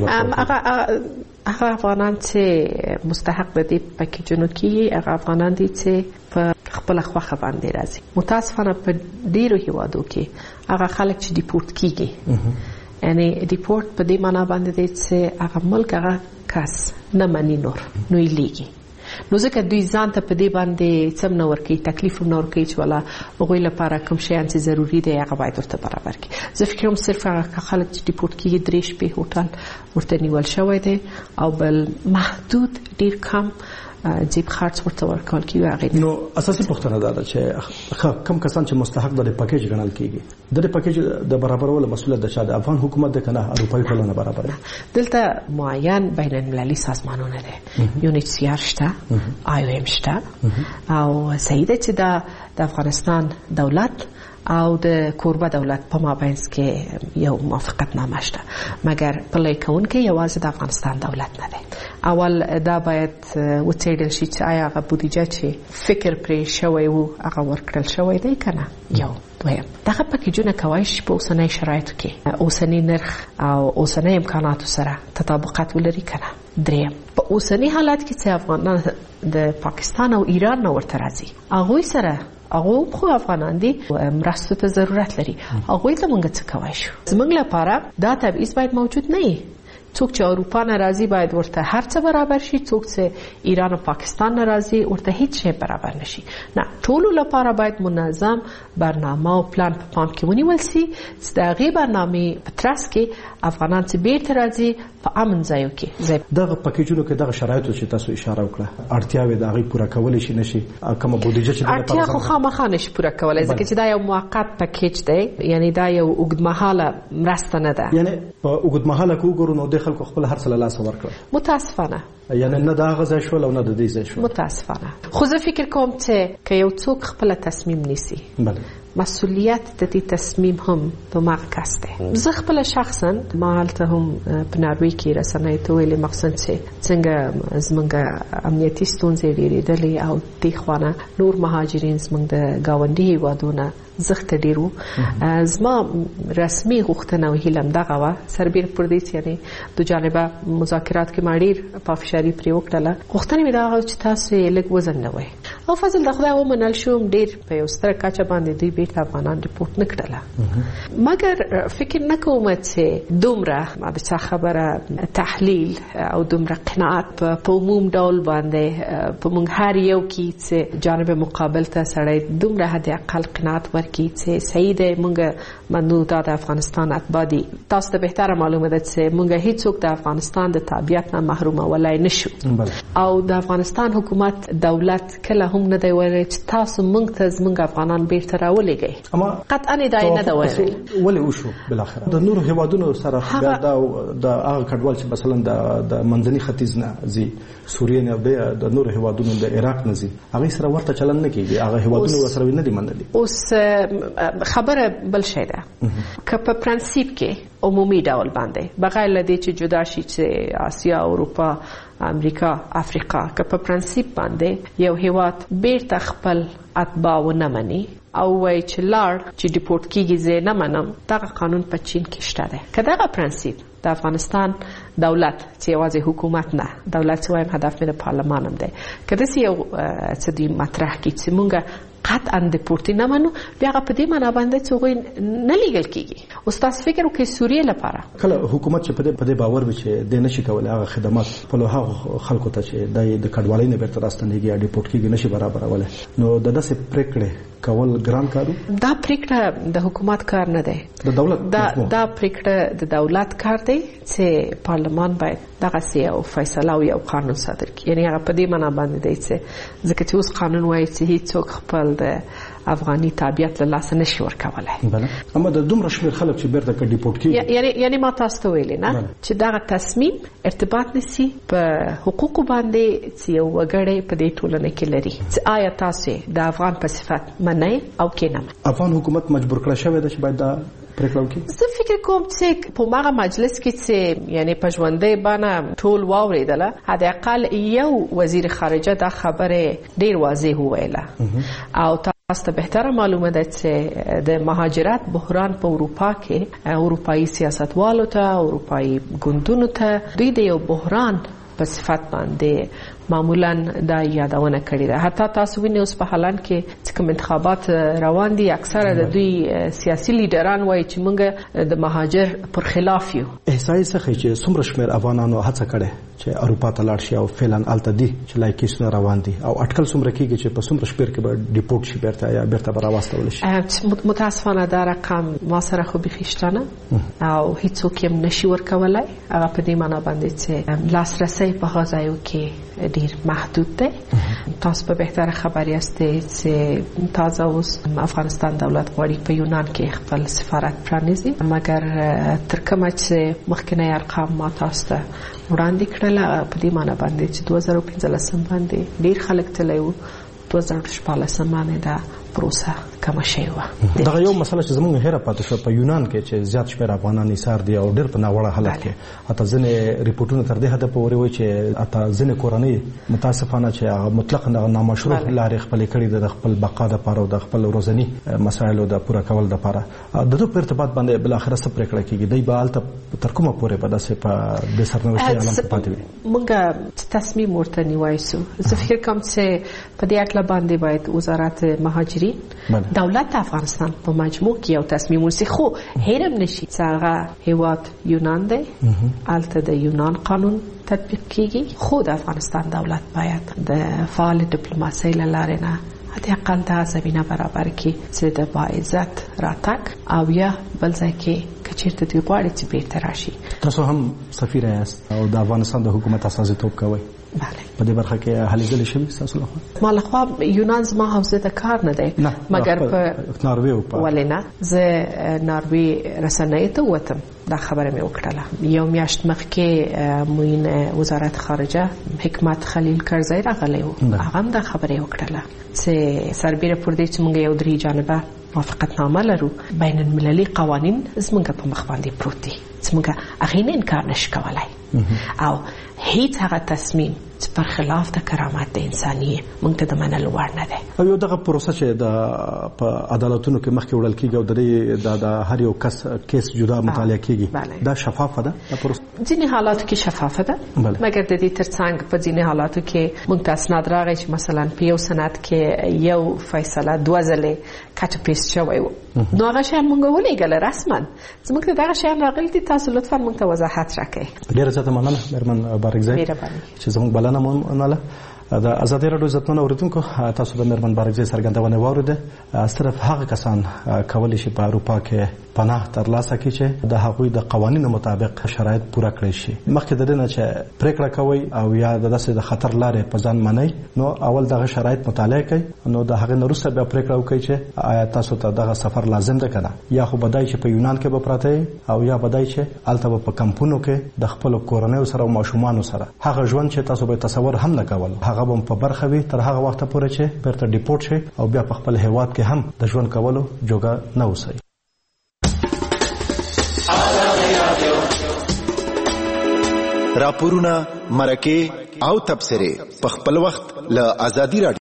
ورکړي هغه افغانان چې مستحق د دې پاکیجونو کې هغه افغانان دي چې په خپل خوخه باندې راځي. متاسفانه په ډیرو هیوادو کې هغه خلک چې ډیپورټ کیږي یعنی ډیپورټ په دې معنا باندې دی چې هغه ملک هغه کس نه مني نور نو یې لیږي نو ځکه دوی ځان ته په دې باندې څه نه ورکوي تکلیف نه ورکوي چې ولا هغوی لپاره کوم شیان چې ضروري دی هغه باید ورته برابر کړي. زه فکر کوم صرف هغه خلک چې ډیپورټ کېږي درې شپې هوټل ورته نیول شوی دی او بل محدود ډېر کم جیب خرڅ ورته ورکول کیږي هغه. نو اساسي پوښتنه دا ده چې کم کسان چې مستحق د پاکیج ګڼل کیږي د پاکیج د برابرولو مسؤلیت د چا د افغان حکومت د کنه اروپایي ټولنه برابر دلته معین بین المللي سازمانونه دي یونیسیار شته آی او ام شته او صحیح ده چې د افغانستان دولت او د کوربه دولت په مابینځ کې یو موافقتنامه شته مګر پلی کوونکی یوازې د افغانستان دولت نه دی. اول دا باید وڅېړل شي چې آیا هغه بودیجه چې فکر پرې شوی و هغه ورکړل شوی دی که نه. یو دویم دغه پاکیجونه کولی شي په اوسنۍ شرایطو کې اوسني نرخ او اوسنۍ امکاناتو سره تطابقات ولري که نه. دریم په اوسني حالت کې چې افغانان د پاکستان او ایران نه ورته راځي هغوی سره هغه خو افغانان دي مرستو ته ضرورت لري هغوی ته موږ څه کولی شو. زموږ لپاره دا تبعیض باید موجود نه وي څوک چې اروپا نه راځي باید ورته هر څه برابر شي، څوک چې ایران او پاکستان نه راځي ورته هیڅ شی برابر نشي. نه، ټولو لپاره باید منظم برنامه او پلان په پام کې ونیول شي چې د هغې برنامې په ترڅ کې افغانان چې بیرته راځي په امن ځایو کې. دغه پکیجونو کې دغه شرایطو چې تاسو اشاره وکړه اړتیاوې د هغې پوره کولی شي نشي، کومه بودیجه چې اړتیا خو خامخا نشي پوره کولی ځکه چې دا یو موقت پکیج دی، یعنی دا یو اوږدمهاله مرسته نه ده. یعنی په اوږدمهاله کې وګورو نو د خلکو خپل هر څه له لاسه ورکړل. متاسفانه یعنی نه د هغه ځای شول او نه د دې ځای شول. متاسفانه خو زه فکر کوم چې که یو څوک خپله تصمیم نیسي مسؤلیت د دې تصمیم هم په ما کس دی. زه خپله شخصا ما هلته هم په ناروی کې رسنیو ته ویلې مقصد چې څنګه زموږ امنیتي ستونزې ډېرېدلې او دې خوا نه نور مهاجرین زموږ د ګاونډي هېوادونه زخته ډېر وو. زما رسمي غوښتنه او هیله همدغه وه سربېره پر دې چې یعنې دو جانبه مذاکرات کې ما ډېر پافشاري پرې وکړله. غوښتنه مې دا وه چې تاسو یې لږ وځنډوئ او فضل د خدای ومنل شوم. ډېر په یو ستره کچه باندې دوی بیرته افغانان ریپورټ نه کړله، مګر فکر نه کوم چې دومره ما د چا خبره تحلیل او دومره قناعت په عموم ډول باندې په موږ هر یو کې چې جانب مقابل ته سړی دومره حد اقل قناعت ورکړي چې صحیح دی موږ منو دا د افغانستان اتباع دي. تاسو ته بهتره معلومه ده چې موږ هیڅوک د افغانستان د تابعیت نه محرومولی نشو او د افغانستان حکومت دولت کله هم نه دی ویلی چې تاسو موږ ته زموږ افغانان بیرته راولېږئ. قطعا دا یې نه ده ویلې. ولې وشو بالاخره د نورو هیوادونو سره بیا دا د هغه کډوال چې مثلا د منځني ختیځ نه ځي، سوریې نه د نورو هیوادونو د عراق نه ځي، هغې سره ورته چلند نه کېږي، هغه هیوادونه ورسره نه دي منلي. اوس خبره بل شی ده که په پرنسیپ کې عمومي ډول باندې بغیر له دې چې جدا شي چې آسیا، اروپا، امریکا، افریقا، که په پرنسیپ باندې یو هیواد بیرته خپل اتباع ونه مني او وایي چې لاړ چې ډیپورټ کېږي زه نه منم، دغه قانون په چین کې شته دی. که دغه پرنسیپ د افغانستان دولت چې یوازې حکومت نه، دولت چې وایم هدف مې د پارلمان هم دی، که داسې یو څه دوی مطرح کړي چې موږ قطعا ډیپورټي نه منو، بیا هغه په دې معنا باندې چې هغوی نه لیږل کېږي. اوس تاسو فکر وکړئ سوریې لپاره کله حکومت چې په دې باور وي چې دی نشي کولی هغه خدمات خپلو هغو خلکو ته چې دی د کډوالۍ نه بیرته راستنېږي یا ډیپورټ کېږي نشي برابرولی، نو د داسې پرېکړې کول ګران کار دا پرېکړه د حکومت کار نه دی، د دولت دا دا پرېکړه د دولت کار دی چې پارلمان باید دغسې یو فیصله او یو قانون صادر کړي. یعنې هغه په دې معنا باندې دی چې ځکه چې اوس قانون وایي چې هېڅوک خپل د افغاني تابعیت له لاسه نشي ورکولی. بله، اما د دومره شمېر خلک چې بیرته که ډیپورټ کېږي یعنې یعنې ما تاسو ته ویلې نه چې دغه تصمیم ارتباط نیسي په حقوقو باندې چې یو وګړی په دې ټولنه کې لري چې آیا تاسو د افغان په صفت منئ او که نه منئ. افغان حکومت مجبور کړی شوی ده چې باید دا پرېکړه وکړي. زه فکر کوم چې په هغه مجلس کې چې یعنې په ژوندۍ بڼه ټول واورېدله، حداقل یو وزیر خارجه دا خبرې ډېر واضح وویله او تاسو ته بهتره معلومه ده چې د مهاجرت بحران په اروپا کې اروپایي سیاستوالو ته، اروپایي ګوندونو ته دوی د یو بحران په صفت باندې معمولا دا یادونه کړې ده. حتی تاسو وینئ اوس په هالند کې چې کوم انتخابات روان دي اکثره د دوی سیاسي لیډران وایي چې موږ د مهاجر پر خلاف یو. احساس څه چې څومره شمېر افغانانو هڅه کړې چې اروپا ته لاړ شي او فعلا هلته دي چې لای کیسونه روان دي او اټکل څومره کېږي چې په څومره شمېر کې به ډیپورټ شي بیرته یا بیرته به راواستول شي؟ متاسفانه دا رقم ما سره خو بیخي شته نه او هېڅوک یې نشي ورکولی. هغه په دې معنا باندې چې لاسرسی په هغه ځایو کې ډیر محدود دی. تاسو په بهتره خبر یاستئ چې تازه اوس افغانستان دولت غواړي په یونان کې خپل سفارت پرانیزي، مګر تر کومه چې مخکنی ارقام ما تاسو ته وړاندې کړل په دې معنا باندې چې دوه زره پنځلسم باندې ډیر خلک تللی وو، دوه زره شپاړلسم باندې دا پروسه کمه شوې وه. دغه یو مسله چې زموږ هیره پاتې شوه په یونان کې چې زیات شمېر افغانان ایسار دي او ډېر په ناوړه حالت کې، حتی ځینې ریپورټونه تر دې حده پورې وایي چې حتی ځینې کورنۍ متاسفانه چې هغه مطلقا دغه نامشروع لارې خپلې کړي د خپل بقا دپاره او د خپل ورځني مسایلو د پوره کولو دپاره. د دوی په ارتباط باندې بالاخره څه پرېکړه کېږي؟ دوی به هلته تر کومه پورې به داسې په بې سرنوشتۍ عالم کې پاتې وي؟ موږ تصمیم ورته نیولی سو. زه فکر کوم چې په دې هکله باندې باید وزارت مهاجرین مسؤلین دولت افغانستان په مجموع کې یو تصمیم ونیسي خو هیرم نشي چې هغه هیواد یونان دی الته د یونان قانون تطبیق کیږي خو د افغانستان دولت باید د فعال ډیپلوماسۍ له لارې نه حتی اقل دا زمینه برابر کړي چې د باعزت راتګ او یا بل ځای کې کچیرته دوی غواړي چې بیرته راشي. تاسو هم سفیر یاست او د افغانستان د حکومت استازیتوب کوئ. بله. په دې برخه کې هلې ځلې شوي ستاسو لخوا؟ ما لخوا یونان زما حوزه د کار نه دی مګر په ناروې او په ولې نه زه ناروې رسنۍ ته وتم دا خبره مې وکړله. یو میاشت مخکې معین وزارت خارجه حکمت خلیل کرزی راغلی و هغه هم دا خبره وکړله چې سربیره پر دې چې موږ یو درې جانبه موافقتنامه لرو بین المللي قوانین زموږ په مخ باندې پروت دي چې موږ هغې نه انکار نشو کولی او هیڅ هغه تصمیم چې پر خلاف د کرامت د انساني موږ ته د منلو وړ نه دی. او یو دغه پروسه چې د په عدالتونو کې مخکې وړل کېږي او د دې د هر یو کس کیس جدا مطالعه کېږي دا شفافه ده دا پروسه؟ ځینې حالاتو کې شفافه ده مګر د دې ترڅنګ په ځینې حالاتو کې موږ ته اسناد راغی چې مثلا په یو سند کې یو فیصله دوه ځلې کټ پیسټ شوی و نو هغه شیان موږ ولېږله رسما زموږ ته دغه شیان راغلي دي تاسو لطفا موږ ته وضاحت راکړئ. ډېره زیاته مننه مېرمن بارکزی چې زموږ بلنه مو منله. د ازادي راډیو عزتمن اوریدونکو تاسو د مېرمن بارکزی څرګندونه واورېده. صرف هغه کسان کولی شي په اروپا کې پناه ترلاسه کړي چې د هغوی د قوانینو مطابق شرایط پوره کړی شي. مخکې د دې نه چې پریکړه کوي او یا د داسې د خطر لارې په ځان منئ نو اول دغه شرایط مطالعه کړئ نو د هغې نه وروسته بیا پریکړه وکړئ چې آیا تاسو ته دغه سفر لازم ده که نه یا خو بدای چې په یونان کې به پراته او یا بدای چې هلته به په کمپونو کې د خپلو کورنیو سره او ماشومانو سره هغه ژوند چې تاسو به تصور هم نه کول هغه به په برخه وي تر هغه وخته پورې چې بیرته ډیپورټ شي او بیا په خپل هیواد کې هم د ژوند کولو جوګه نه اوسئ. راپورونه مرکه او تبصره په خپل وخت له ازادي راډیو